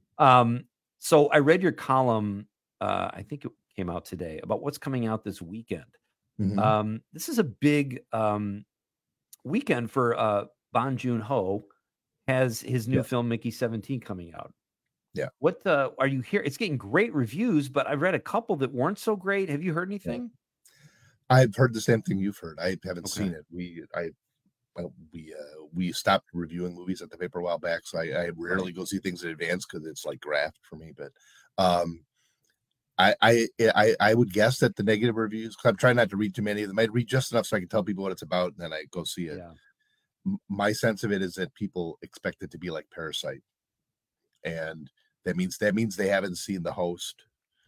Um, so I read your column. Uh, I think it came out today about what's coming out this weekend. Mm-hmm. Um, this is a big um, weekend for uh, Bong Joon-ho. Has his new yeah. film Mickey seventeen coming out. Yeah. What uh, are you here? It's getting great reviews, but I've read a couple that weren't so great. Have you heard anything? Yeah. I've heard the same thing you've heard. I haven't okay. seen it. We, I, well, we, uh, we stopped reviewing movies at the paper a while back, so I, I rarely go see things in advance because it's like graft for me. But, um, I, I, I, I would guess that the negative reviews. Cause I'm trying not to read too many of them. I read just enough so I can tell people what it's about, and then I go see it. Yeah. My sense of it is that people expect it to be like Parasite, and that means that means they haven't seen The Host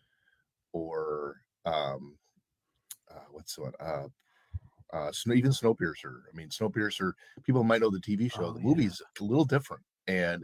or. Um, Uh, what's the one? Uh, uh, even Snowpiercer. I mean, Snowpiercer, people might know the T V show. Oh, the movie's yeah. a little different. And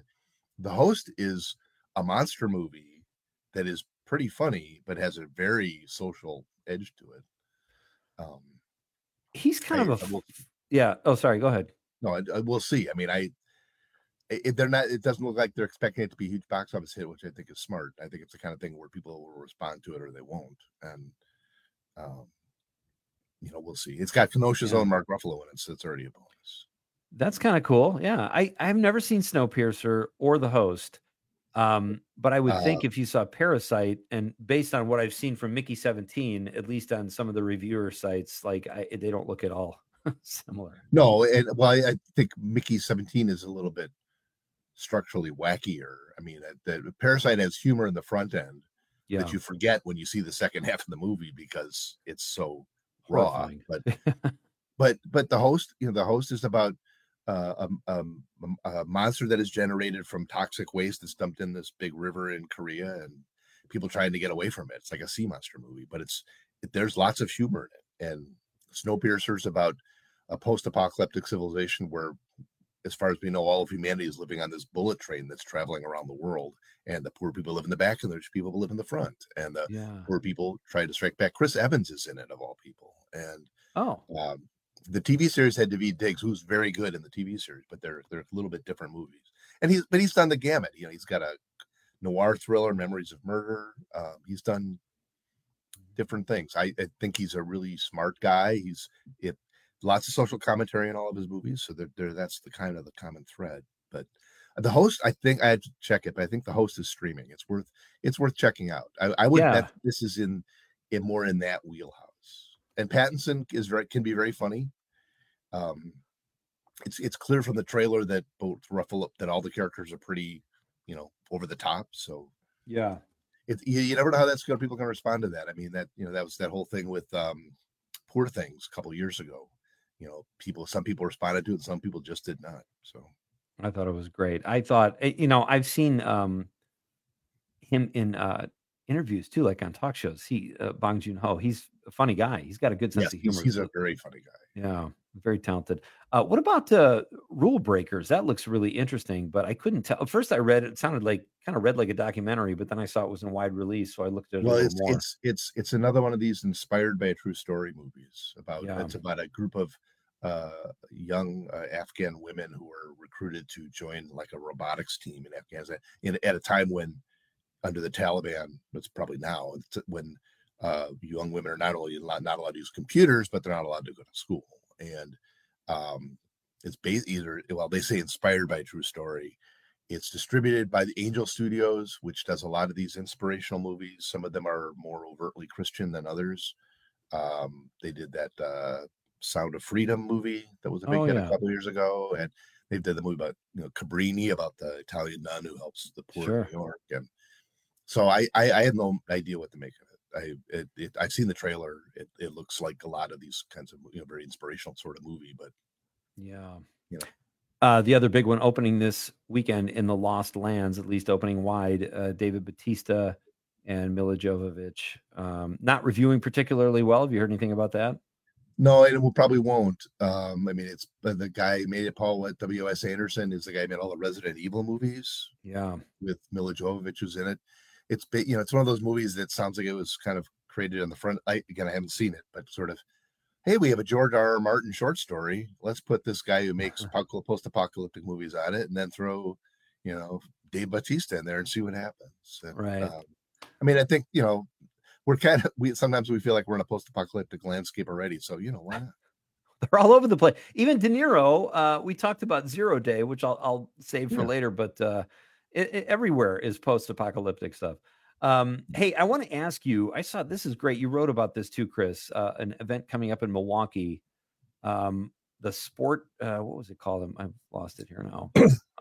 The Host is a monster movie that is pretty funny, but has a very social edge to it. Um, He's kind I, of a, I will, yeah. Oh, sorry. Go ahead. no, I, I, we'll see. I mean, I, it, they're not, it doesn't look like they're expecting it to be a huge box office hit, which I think is smart. I think it's the kind of thing where people will respond to it or they won't. And, um, you know, we'll see. It's got Kenosha's Yeah. own Mark Ruffalo in it, so it's already a bonus. That's kind of cool. Yeah. I, I've never seen Snowpiercer or The Host. Um, but I would Uh, think if you saw Parasite, and based on what I've seen from Mickey seventeen, at least on some of the reviewer sites, like I, they don't look at all similar. No, and well, I, I think Mickey seventeen is a little bit structurally wackier. I mean, that, that Parasite has humor in the front end Yeah. that you forget when you see the second half of the movie because it's so raw. Horrifying. But but but the host, you know, the host is about uh, a, a, a monster that is generated from toxic waste that's dumped in this big river in Korea, and people trying to get away from it. It's like a sea monster movie, but it's it, there's lots of humor in it. And Snowpiercer is about a post-apocalyptic civilization where, as far as we know, all of humanity is living on this bullet train that's traveling around the world, and the poor people live in the back and the rich people live in the front, and the Yeah. poor people try to strike back. Chris Evans is in it, of all people. And Oh, um, the T V series had Daveed Diggs, who's very good in the T V series, but they're they're a little bit different movies. And he's but he's done the gamut. You know, he's got a noir thriller, Memories of Murder. Um, he's done different things. I, I think he's a really smart guy. He's it lots of social commentary in all of his movies, so they're, they're, that's the kind of the common thread. But the host, I think I had to check it, but I think the host is streaming. It's worth it's worth checking out. I, I would Yeah. bet this is in in more in that wheelhouse. And Pattinson is very can be very funny. Um, it's it's clear from the trailer that both Ruffalo that all the characters are pretty, you know, over the top. So yeah. it you, you never know how that's going people going to respond to that. I mean, that you know that was that whole thing with um, Poor Things a couple years ago. You know, people some people responded to it, and some people just did not. So I thought it was great. I thought, eh, you know, I've seen um, him in uh, interviews too, like on talk shows. He, uh, Bong Joon-ho, he's a funny guy. He's got a good sense yes, of he's, humor. he's a very funny guy. Yeah, very talented. Uh, what about uh, Rule Breakers? That looks really interesting, but I couldn't tell. At first, I read it, it sounded like kind of read like a documentary, but then I saw it was in wide release, so I looked at it Well, a little it's more. it's it's it's another one of these inspired by a true story movies about Yeah. it's about a group of uh young uh, Afghan women who were recruited to join like a robotics team in Afghanistan in, at a time when under the Taliban, it's probably now it's when uh young women are not only allowed, not allowed to use computers, but they're not allowed to go to school. And um it's based either well they say inspired by a true story. It's distributed by the Angel Studios, which does a lot of these inspirational movies. Some of them are more overtly Christian than others. Um, they did that uh, Sound of Freedom movie that was a big Oh, hit yeah. a couple years ago, and they did the movie about you know Cabrini about the Italian nun who helps the poor Sure. in New York. And so I, I I had no idea what to make of it. I it, it, I've seen the trailer. It, it looks like a lot of these kinds of you know very inspirational sort of movie, but Yeah. you know. Uh, the other big one opening this weekend in the Lost Lands, at least opening wide, uh, David Bautista and Mila Jovovich. Um, not reviewing particularly well. Have you heard anything about that? No, and we probably won't. Um, I mean, it's but the guy who made it, Paul what, W S. Anderson, is the guy who made all the Resident Evil movies Yeah. with Mila Jovovich who's in it. It's big, you know, it's one of those movies that sounds like it was kind of created on the front. I, again, I haven't seen it, but sort of, hey, we have a George R. R. Martin short story. Let's put this guy who makes apocal- post-apocalyptic movies on it, and then throw, you know, Dave Bautista in there and see what happens. And, Right. um, I mean, I think you know, we're kind of we sometimes we feel like we're in a post-apocalyptic landscape already. So you know, why not? They're all over the place. Even De Niro, uh, we talked about Zero Day, which I'll, I'll save for Yeah. later, but uh, it, it, everywhere is post-apocalyptic stuff. Um, hey, I want to ask you, I saw, this is great. You wrote about this too, Chris, uh, an event coming up in Milwaukee. Um, the sport, uh, what was it called? I've lost it here now.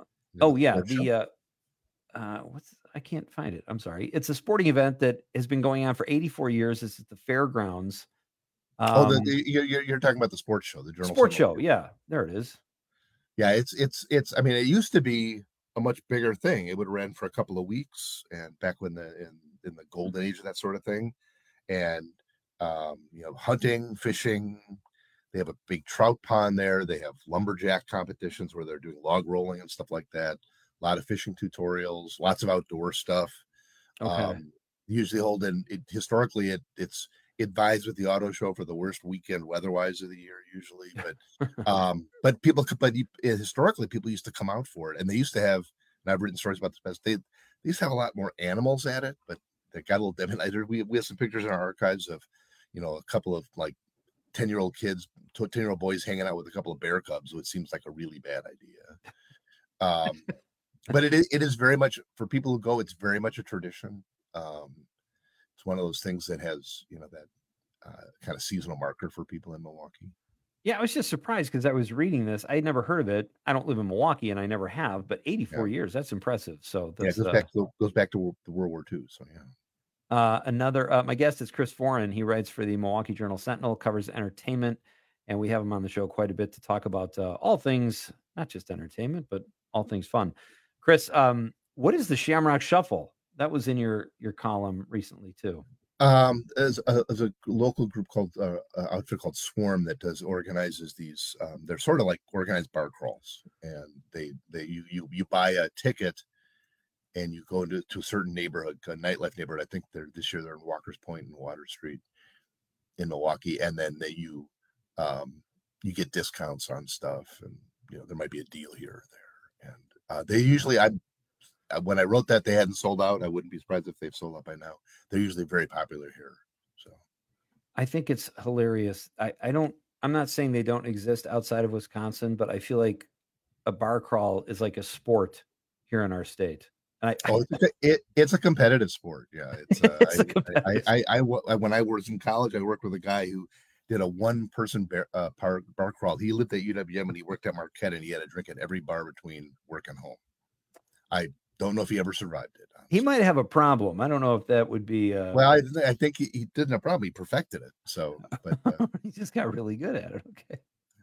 oh yeah. Sport The, uh, uh, what's, I can't find it. I'm sorry. It's a sporting event that has been going on for eighty-four years. This is the fairgrounds. oh, the, Um, the, you're, you're you're talking about the sports show, the Journal sports Sentinel. show. Yeah, there it is. Yeah, it's it's it's. I mean, it used to be a much bigger thing. It would run for a couple of weeks, and back when the in in the golden age of that sort of thing, and um, you know, hunting, fishing. They have a big trout pond there. They have lumberjack competitions where they're doing log rolling and stuff like that. a lot of fishing tutorials, lots of outdoor stuff. Okay. Um, usually hold in it, historically it it's it vies with the auto show for the worst weekend weather-wise of the year usually, but um but people but you, historically people used to come out for it, and they used to have, and I've written stories about this past, they, they used to have a lot more animals at it, but they got a little dim. We, we have some pictures in our archives of, you know, a couple of like ten year old kids, ten year old boys hanging out with a couple of bear cubs, which seems like a really bad idea. Um, but it is, it is very much, for people who go, it's very much a tradition. Um, it's one of those things that has, you know, that uh, kind of seasonal marker for people in Milwaukee. Yeah, I was just surprised because I was reading this. I had never heard of it. I don't live in Milwaukee, and I never have. But eighty-four yeah. years, that's impressive. So that's, yeah, it goes, uh, back to, goes back to World War Two. So yeah. Uh, another, uh, my guest is Chris Foran. He writes for the Milwaukee Journal Sentinel, covers entertainment, and we have him on the show quite a bit to talk about uh, all things, not just entertainment, but all things fun. Chris, um, what is the Shamrock Shuffle? That was in your your column recently too. Um, as a, as a local group called uh, uh, outfit called Swarm that does organizes these. Um, they're sort of like organized bar crawls, and they they you you you buy a ticket, and you go into to a certain neighborhood, a nightlife neighborhood. I think they're this year they're in Walker's Point and Water Street in Milwaukee, and then they you um you get discounts on stuff, and you know there might be a deal here or there, and uh, they usually I. When I wrote that they hadn't sold out, I wouldn't be surprised if they've sold out by now. They're usually very popular here. So I think it's hilarious. I, I don't, I'm not saying they don't exist outside of Wisconsin, but I feel like a bar crawl is like a sport here in our state. And I, oh, it's, a, it, it's a competitive sport. Yeah. It's, uh, it's I, I, I, I, I, when I was in college, I worked with a guy who did a one person bar, uh, bar, bar crawl. He lived at U W M and he worked at Marquette, and he had a drink at every bar between work and home. I, Don't know if he ever survived it. Honestly. He might have a problem. I don't know if that would be. Uh... Well, I, I think he, he didn't have a problem. He perfected it. So, but uh... he just got really good at it. Okay.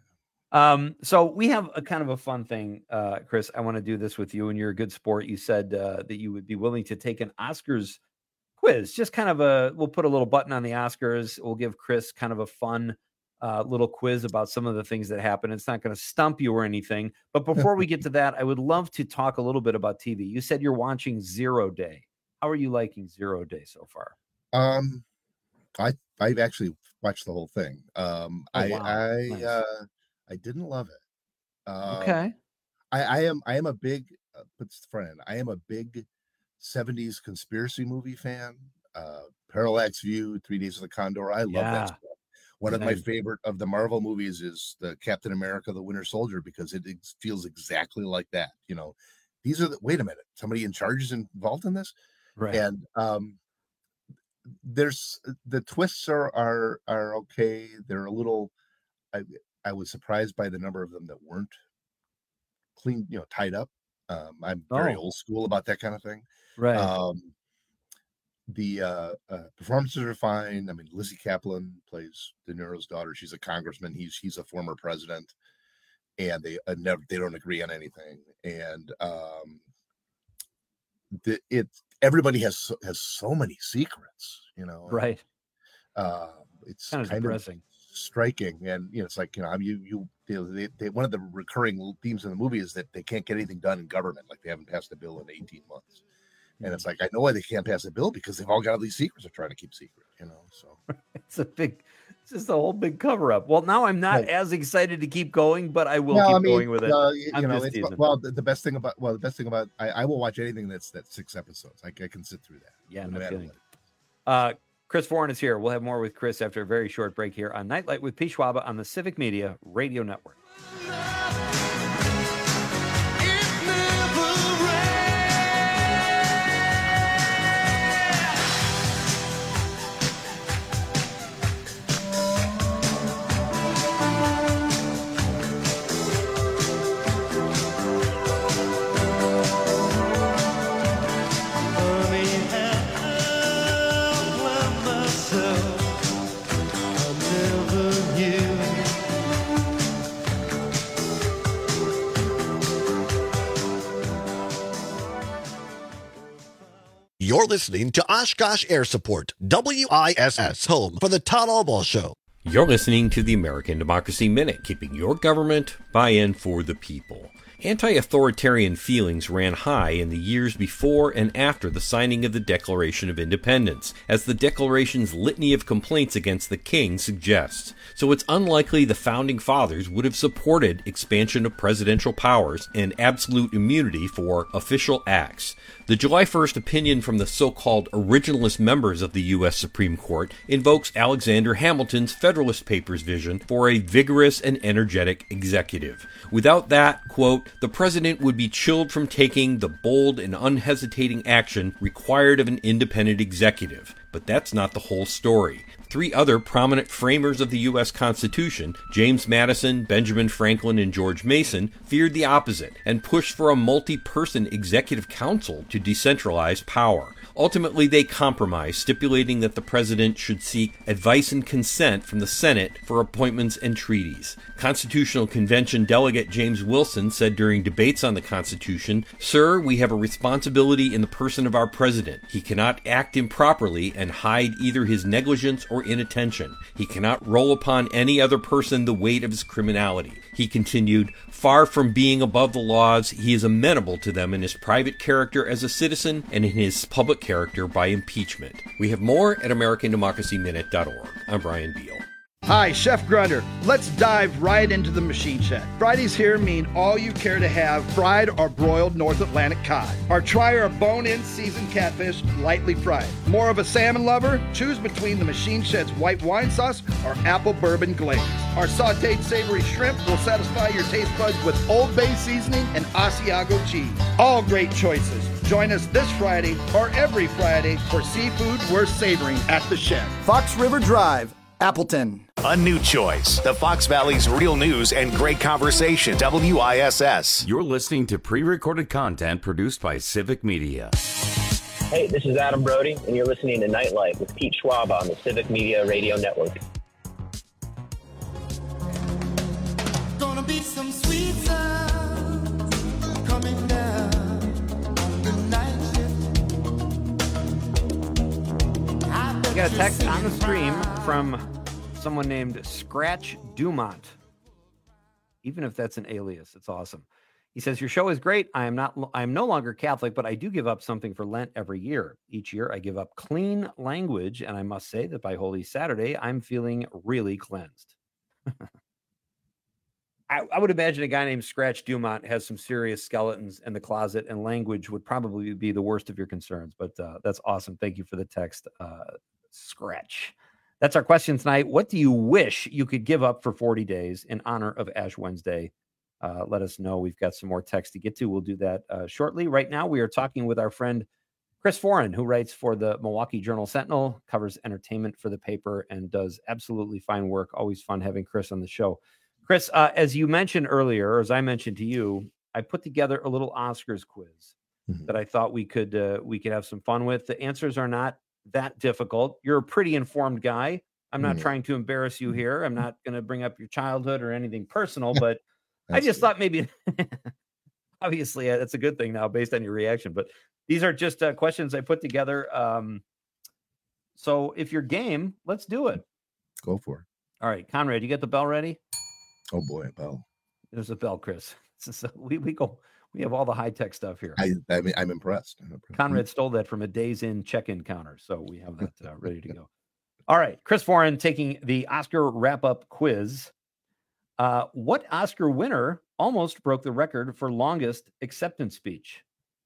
Um. So we have a kind of a fun thing, uh, Chris. I want to do this with you, and you're a good sport. You said uh, that you would be willing to take an Oscars quiz. Just kind of a. We'll put a little button on the Oscars. We'll give Chris kind of a fun. Uh, little quiz about some of the things that happen. It's not going to stump you or anything. But before we get to that, I would love to talk a little bit about T V. You said you're watching Zero Day. How are you liking Zero Day so far? Um, I I've actually watched the whole thing. Um, oh, I wow. I nice. uh, I didn't love it. Um, okay. I I am I am a big uh, puts the front end. I am a big seventies conspiracy movie fan. Uh, Parallax View, Three Days of the Condor. I love yeah. that stuff. One of my favorite of the Marvel movies is the Captain America, the Winter Soldier, because it ex- feels exactly like that. You know, these are the, wait a minute, somebody in charge is involved in this. Right. And um, there's the twists are, are, are okay. They're a little, I, I was surprised by the number of them that weren't clean, you know, tied up. Um, I'm very Oh. old school about that kind of thing. Right. Um, The uh, uh, performances are fine. I mean, Lizzie Kaplan plays De Niro's daughter. She's a congressman. He's he's a former president, and they uh, never they don't agree on anything. And um, the, it everybody has so, has so many secrets, you know. Right. Uh, it's Kind of kind depressing. of striking, and you know, it's like you know, I mean, you you, you know, they, they, one of the recurring themes in the movie is that they can't get anything done in government, like they haven't passed a bill in eighteen months. And it's like, I know why they can't pass a bill, because they've all got all these secrets they're trying to keep secret, you know. So it's a big, it's just a whole big cover up. Well, now I'm not Right. as excited to keep going, but I will No, keep I mean, going with it. uh, you, I'm you know, just it's, teasing. well, the, the best thing about well, the best thing about I, I will watch anything that's that's six episodes. I, I can sit through that. Yeah, no no matter kidding. what. Uh, Chris Foran is here. We'll have more with Chris after a very short break here on Nightlight with Pete Schwaba on the Civic Media Radio Network. You're listening to Oshkosh Air Support, W I S S, home for the Todd Albaugh Show. You're listening to the American Democracy Minute, keeping your government buy-in for the people. Anti-authoritarian feelings ran high in the years before and after the signing of the Declaration of Independence, as the Declaration's litany of complaints against the king suggests. So it's unlikely the Founding Fathers would have supported expansion of presidential powers and absolute immunity for official acts. The July first opinion from the so-called originalist members of the U S Supreme Court invokes Alexander Hamilton's Federalist Papers vision for a vigorous and energetic executive. Without that, quote, the president would be chilled from taking the bold and unhesitating action required of an independent executive. But that's not the whole story. Three other prominent framers of the U S Constitution, James Madison, Benjamin Franklin, and George Mason, feared the opposite and pushed for a multi-person executive council to decentralize power. Ultimately, they compromised, stipulating that the president should seek advice and consent from the Senate for appointments and treaties. Constitutional Convention delegate James Wilson said during debates on the Constitution, "Sir, we have a responsibility in the person of our president. He cannot act improperly and hide either his negligence or inattention. He cannot roll upon any other person the weight of his criminality." He continued, "Far from being above the laws, he is amenable to them in his private character as a citizen and in his public character by impeachment." We have more at American Democracy Minute dot org. I'm Brian Beal. Hi, Chef Grunder. Let's dive right into the machine shed. Fridays here mean all you care to have fried or broiled North Atlantic cod. Or try our bone-in seasoned catfish lightly fried. More of a salmon lover? Choose between the machine shed's white wine sauce or apple bourbon glaze. Our sauteed savory shrimp will satisfy your taste buds with Old Bay seasoning and Asiago cheese. All great choices. Join us this Friday or every Friday for seafood worth savoring at the shed. Fox River Drive, Appleton. A new choice. The Fox Valley's real news and great conversation. W I S S. You're listening to pre-recorded content produced by Civic Media. Hey, this is Adam Brody, and you're listening to Nightlight with Pete Schwab on the Civic Media Radio Network. Gonna be some sweet sounds coming down on the night shift. I got a text on the stream from someone named Scratch Dumont. Even if that's an alias, it's awesome. He says, your show is great. I am not, I am no longer Catholic, but I do give up something for Lent every year. Each year I give up clean language, and I must say that by Holy Saturday, I'm feeling really cleansed. I, I would imagine a guy named Scratch Dumont has some serious skeletons in the closet, and language would probably be the worst of your concerns, but uh, that's awesome. Thank you for the text, uh, Scratch. That's our question tonight. What do you wish you could give up for forty days in honor of Ash Wednesday? Uh, let us know. We've got some more text to get to. We'll do that uh, shortly. Right now, we are talking with our friend Chris Foran, who writes for the Milwaukee Journal-Sentinel, covers entertainment for the paper, and does absolutely fine work. Always fun having Chris on the show. Chris, uh, as you mentioned earlier, or as I mentioned to you, I put together a little Oscars quiz mm-hmm. that I thought we could uh, we could have some fun with. The answers are not that difficult. You're a pretty informed guy. I'm not mm-hmm. trying to embarrass you here. I'm not going to bring up your childhood or anything personal, but I just good. thought maybe, obviously, uh, that's a good thing now based on your reaction. But these are just uh, questions I put together. Um, so if you're game, let's do it. Go for it. All right, Conrad, you get the bell ready? Oh boy, a bell. There's a bell, Chris. Is, uh, we we go. We have all the high tech stuff here. I, I mean, I'm impressed. I'm impressed. Conrad stole that from a Days Inn check-in counter, so we have that uh, ready to go. All right, Chris Foran taking the Oscar wrap-up quiz. Uh, what Oscar winner almost broke the record for longest acceptance speech?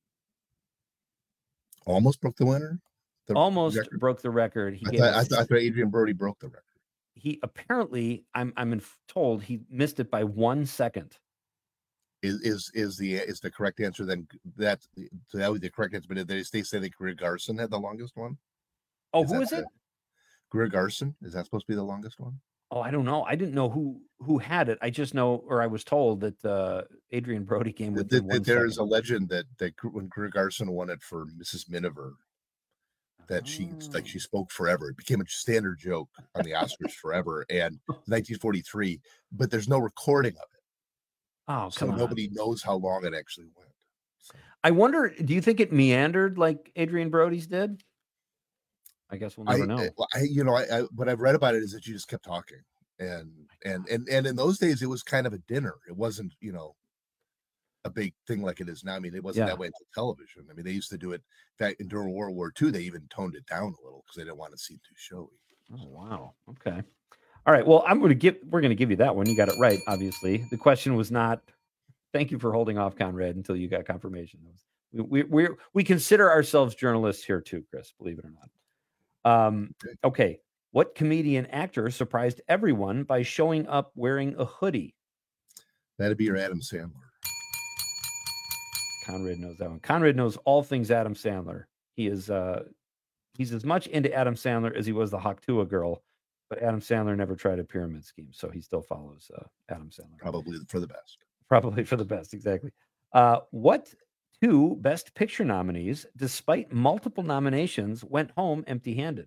Almost broke the winner. The almost record? broke the record. He I, gave thought, us, I, thought, I thought Adrian Brody broke the record. He apparently, I'm I'm told, he missed it by one second. Is is is the is the correct answer then? That so that was the correct answer. But they they say that Greer Garson had the longest one. Oh, is who is it? Greer Garson. Is that supposed to be the longest one? Oh, I don't know. I didn't know who who had it. I just know, or I was told that uh, Adrian Brody came with the, the, There's second. a legend that that when Greer Garson won it for Missus Miniver, that she oh. like she spoke forever. It became a standard joke on the Oscars forever. And nineteen forty-three, but there's no recording of it. Oh, so come nobody on. knows how long it actually went. So. I wonder, do you think it meandered like Adrian Brody's did? I guess we'll never I, know. I, you know, I, I what I've read about it is that you just kept talking, and and and and in those days it was kind of a dinner. It wasn't, you know, a big thing like it is now. I mean, it wasn't Yeah. that way until television. I mean, they used to do it. In fact, during World War Two, they even toned it down a little because they didn't want to seem too showy. Oh, wow. Okay. All right. Well, I'm going to give, we're going to give you that one. You got it right, obviously. The question was not, thank you for holding off, Conrad, until you got confirmation. We, we, we, we consider ourselves journalists here too, Chris, believe it or not. Um, okay. What comedian actor surprised everyone by showing up wearing a hoodie? That'd be your Adam Sandler. Conrad knows that one. Conrad knows all things Adam Sandler. He is, uh, he's as much into Adam Sandler as he was the Haktua girl, but Adam Sandler never tried a pyramid scheme, so he still follows uh, Adam Sandler. Probably for the best. Probably for the best, exactly. Uh, what two Best Picture nominees, despite multiple nominations, went home empty-handed?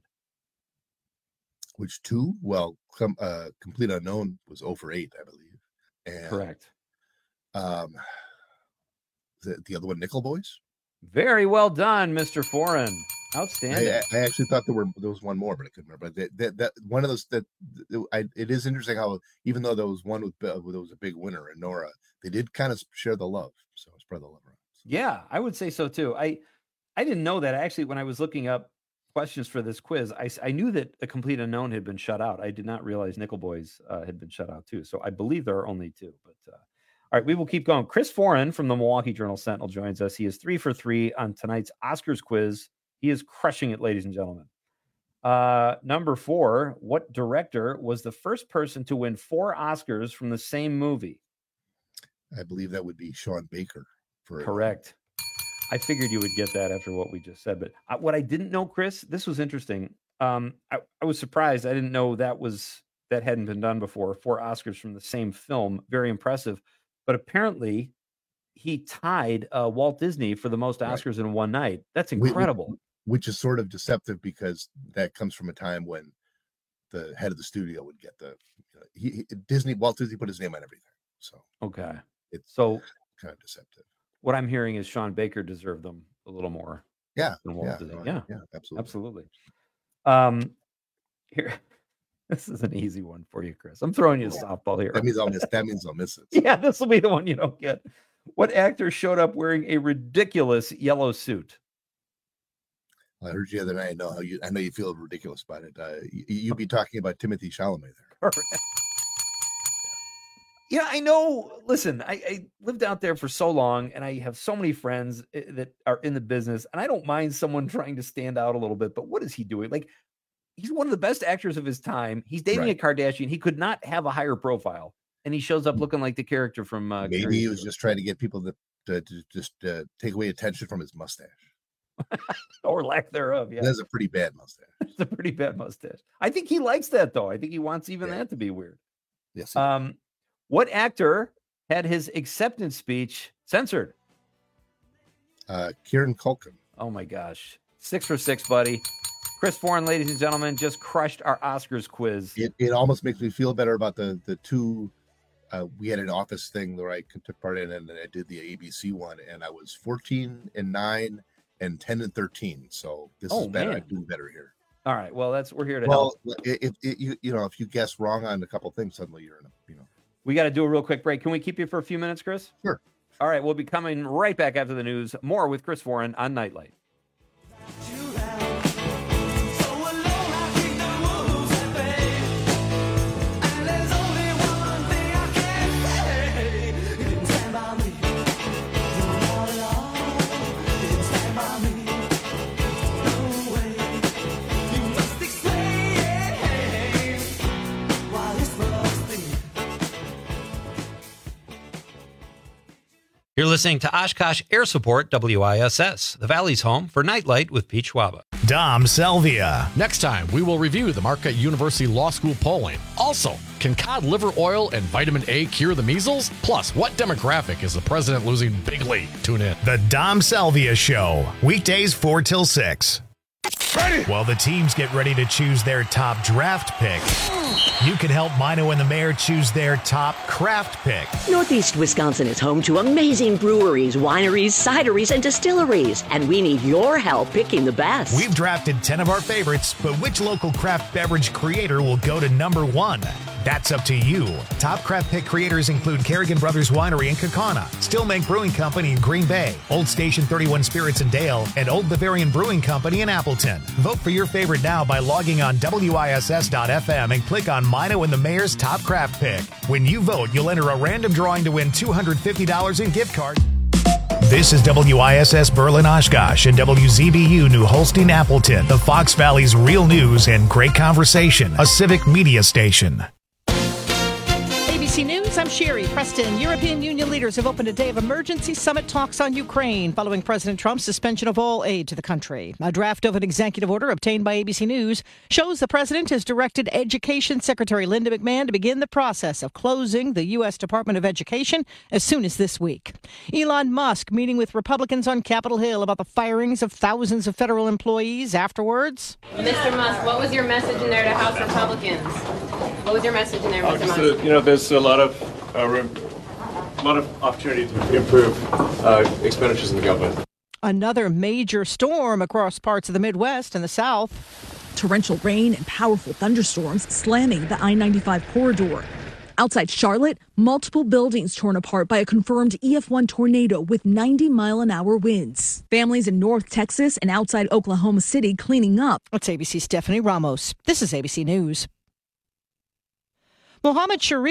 Which two? Well, com- uh, Complete Unknown was oh for eight, I believe. And, Correct. Um, the, the other one, Nickel Boys? Very well done, Mister Foreign. Outstanding. I, I actually thought there were there was one more, but I couldn't remember. That, that, that one of those that I, it is interesting how even though there was one with there was a big winner in Nora, they did kind of share the love. So spread the love around. Yeah, I would say so too. I I didn't know that actually when I was looking up questions for this quiz. I, I knew that A Complete Unknown had been shut out. I did not realize Nickel Boys uh, had been shut out too. So I believe there are only two. But uh, all right, we will keep going. Chris Foreign from the Milwaukee Journal Sentinel joins us. He is three for three on tonight's Oscars quiz. He is crushing it, ladies and gentlemen. Uh, number four, what director was the first person to win four Oscars from the same movie? I believe that would be Sean Baker. For Correct. I figured you would get that after what we just said. But I, what I didn't know, Chris, this was interesting. Um, I, I was surprised. I didn't know that was that hadn't been done before. Four Oscars from the same film. Very impressive. But apparently, he tied uh, Walt Disney for the most Oscars right. in one night. That's incredible. Which, which is sort of deceptive because that comes from a time when the head of the studio would get the you know, he, he, Disney. Walt Disney put his name on everything. So okay, it's so kind of deceptive. What I'm hearing is Sean Baker deserved them a little more. Yeah, than Walt yeah, Disney. no, yeah, yeah, absolutely, absolutely. Um, here. This is an easy one for you, Chris. I'm throwing you a softball here. That means I'll miss. That means I'll miss it. Yeah, this will be the one you don't get. What actor showed up wearing a ridiculous yellow suit? I heard you the other night. I know how you. I know you feel ridiculous about it. Uh, you, you'd be talking about Timothy Chalamet there. Correct. Yeah, I know. Listen, I, I lived out there for so long, and I have so many friends that are in the business, and I don't mind someone trying to stand out a little bit. But what is he doing? Like, he's one of the best actors of his time. He's dating right. a Kardashian. He could not have a higher profile, and he shows up looking like the character from. Uh, Maybe Curious he was just trying to get people to, to, to just uh, take away attention from his mustache, or lack thereof. Yeah, that's a pretty bad mustache. It's a pretty bad mustache. I think he likes that though. I think he wants even yeah. that to be weird. Yes. Um. What actor had his acceptance speech censored? Uh, Kieran Culkin. Oh my gosh. Six for six, buddy. Chris Foreign, ladies and gentlemen, just crushed our Oscars quiz. It, it almost makes me feel better about the, the two. Uh, we had an office thing where I took part in, and I did the A B C one, and I was fourteen and nine and ten and thirteen. So this oh, is better. Man. I'm doing better here. All right. Well, that's we're here to well, help. If, if you you know if you guess wrong on a couple things, suddenly you're in a you know. We got to do a real quick break. Can we keep you for a few minutes, Chris? Sure. All right. We'll be coming right back after the news. More with Chris Foreign on Nightlight. You're listening to Oshkosh Air Support W I S S, the Valley's home for Nightlight with Pete Schwaba. Dom Selvia. Next time, we will review the Marquette University Law School polling. Also, can cod liver oil and vitamin A cure the measles? Plus, what demographic is the president losing bigly? Tune in. The Dom Selvia Show, weekdays four till six. Ready. While the teams get ready to choose their top draft pick, you can help Mino and the Mayor choose their top craft pick. Northeast Wisconsin is home to amazing breweries, wineries, cideries, and distilleries, and we need your help picking the best. We've drafted ten of our favorites, but which local craft beverage creator will go to number one? That's up to you. Top craft pick creators include Kerrigan Brothers Winery in Kaukauna, Stillmake Brewing Company in Green Bay, Old Station thirty-one Spirits in Dale, and Old Bavarian Brewing Company in Appleton. Vote for your favorite now by logging on W I S S dot F M and click on Mino and the Mayor's Top Craft Pick. When you vote, you'll enter a random drawing to win two hundred fifty dollars in gift cards. This is W I S S Berlin Oshkosh and W Z B U New Holstein Appleton, the Fox Valley's real news and great conversation, a civic media station. A B C News, I'm Sherry Preston. European Union leaders have opened a day of emergency summit talks on Ukraine following President Trump's suspension of all aid to the country. A draft of an executive order obtained by A B C News shows the president has directed Education Secretary Linda McMahon to begin the process of closing the U S Department of Education as soon as this week. Elon Musk meeting with Republicans on Capitol Hill about the firings of thousands of federal employees afterwards. Mister Musk, what was your message in there to House Republicans? What was your message in there, Mister Musk? Uh, you know, there's a lot of uh, room, a lot of opportunity to improve uh, expenditures in the government. Another major storm across parts of the Midwest and the South. Torrential rain and powerful thunderstorms slamming the I ninety-five corridor. Outside Charlotte, multiple buildings torn apart by a confirmed E F one tornado with ninety mile an hour winds. Families in North Texas and outside Oklahoma City cleaning up. That's A B C's Stephanie Ramos. This is A B C News. Mohammed Sharif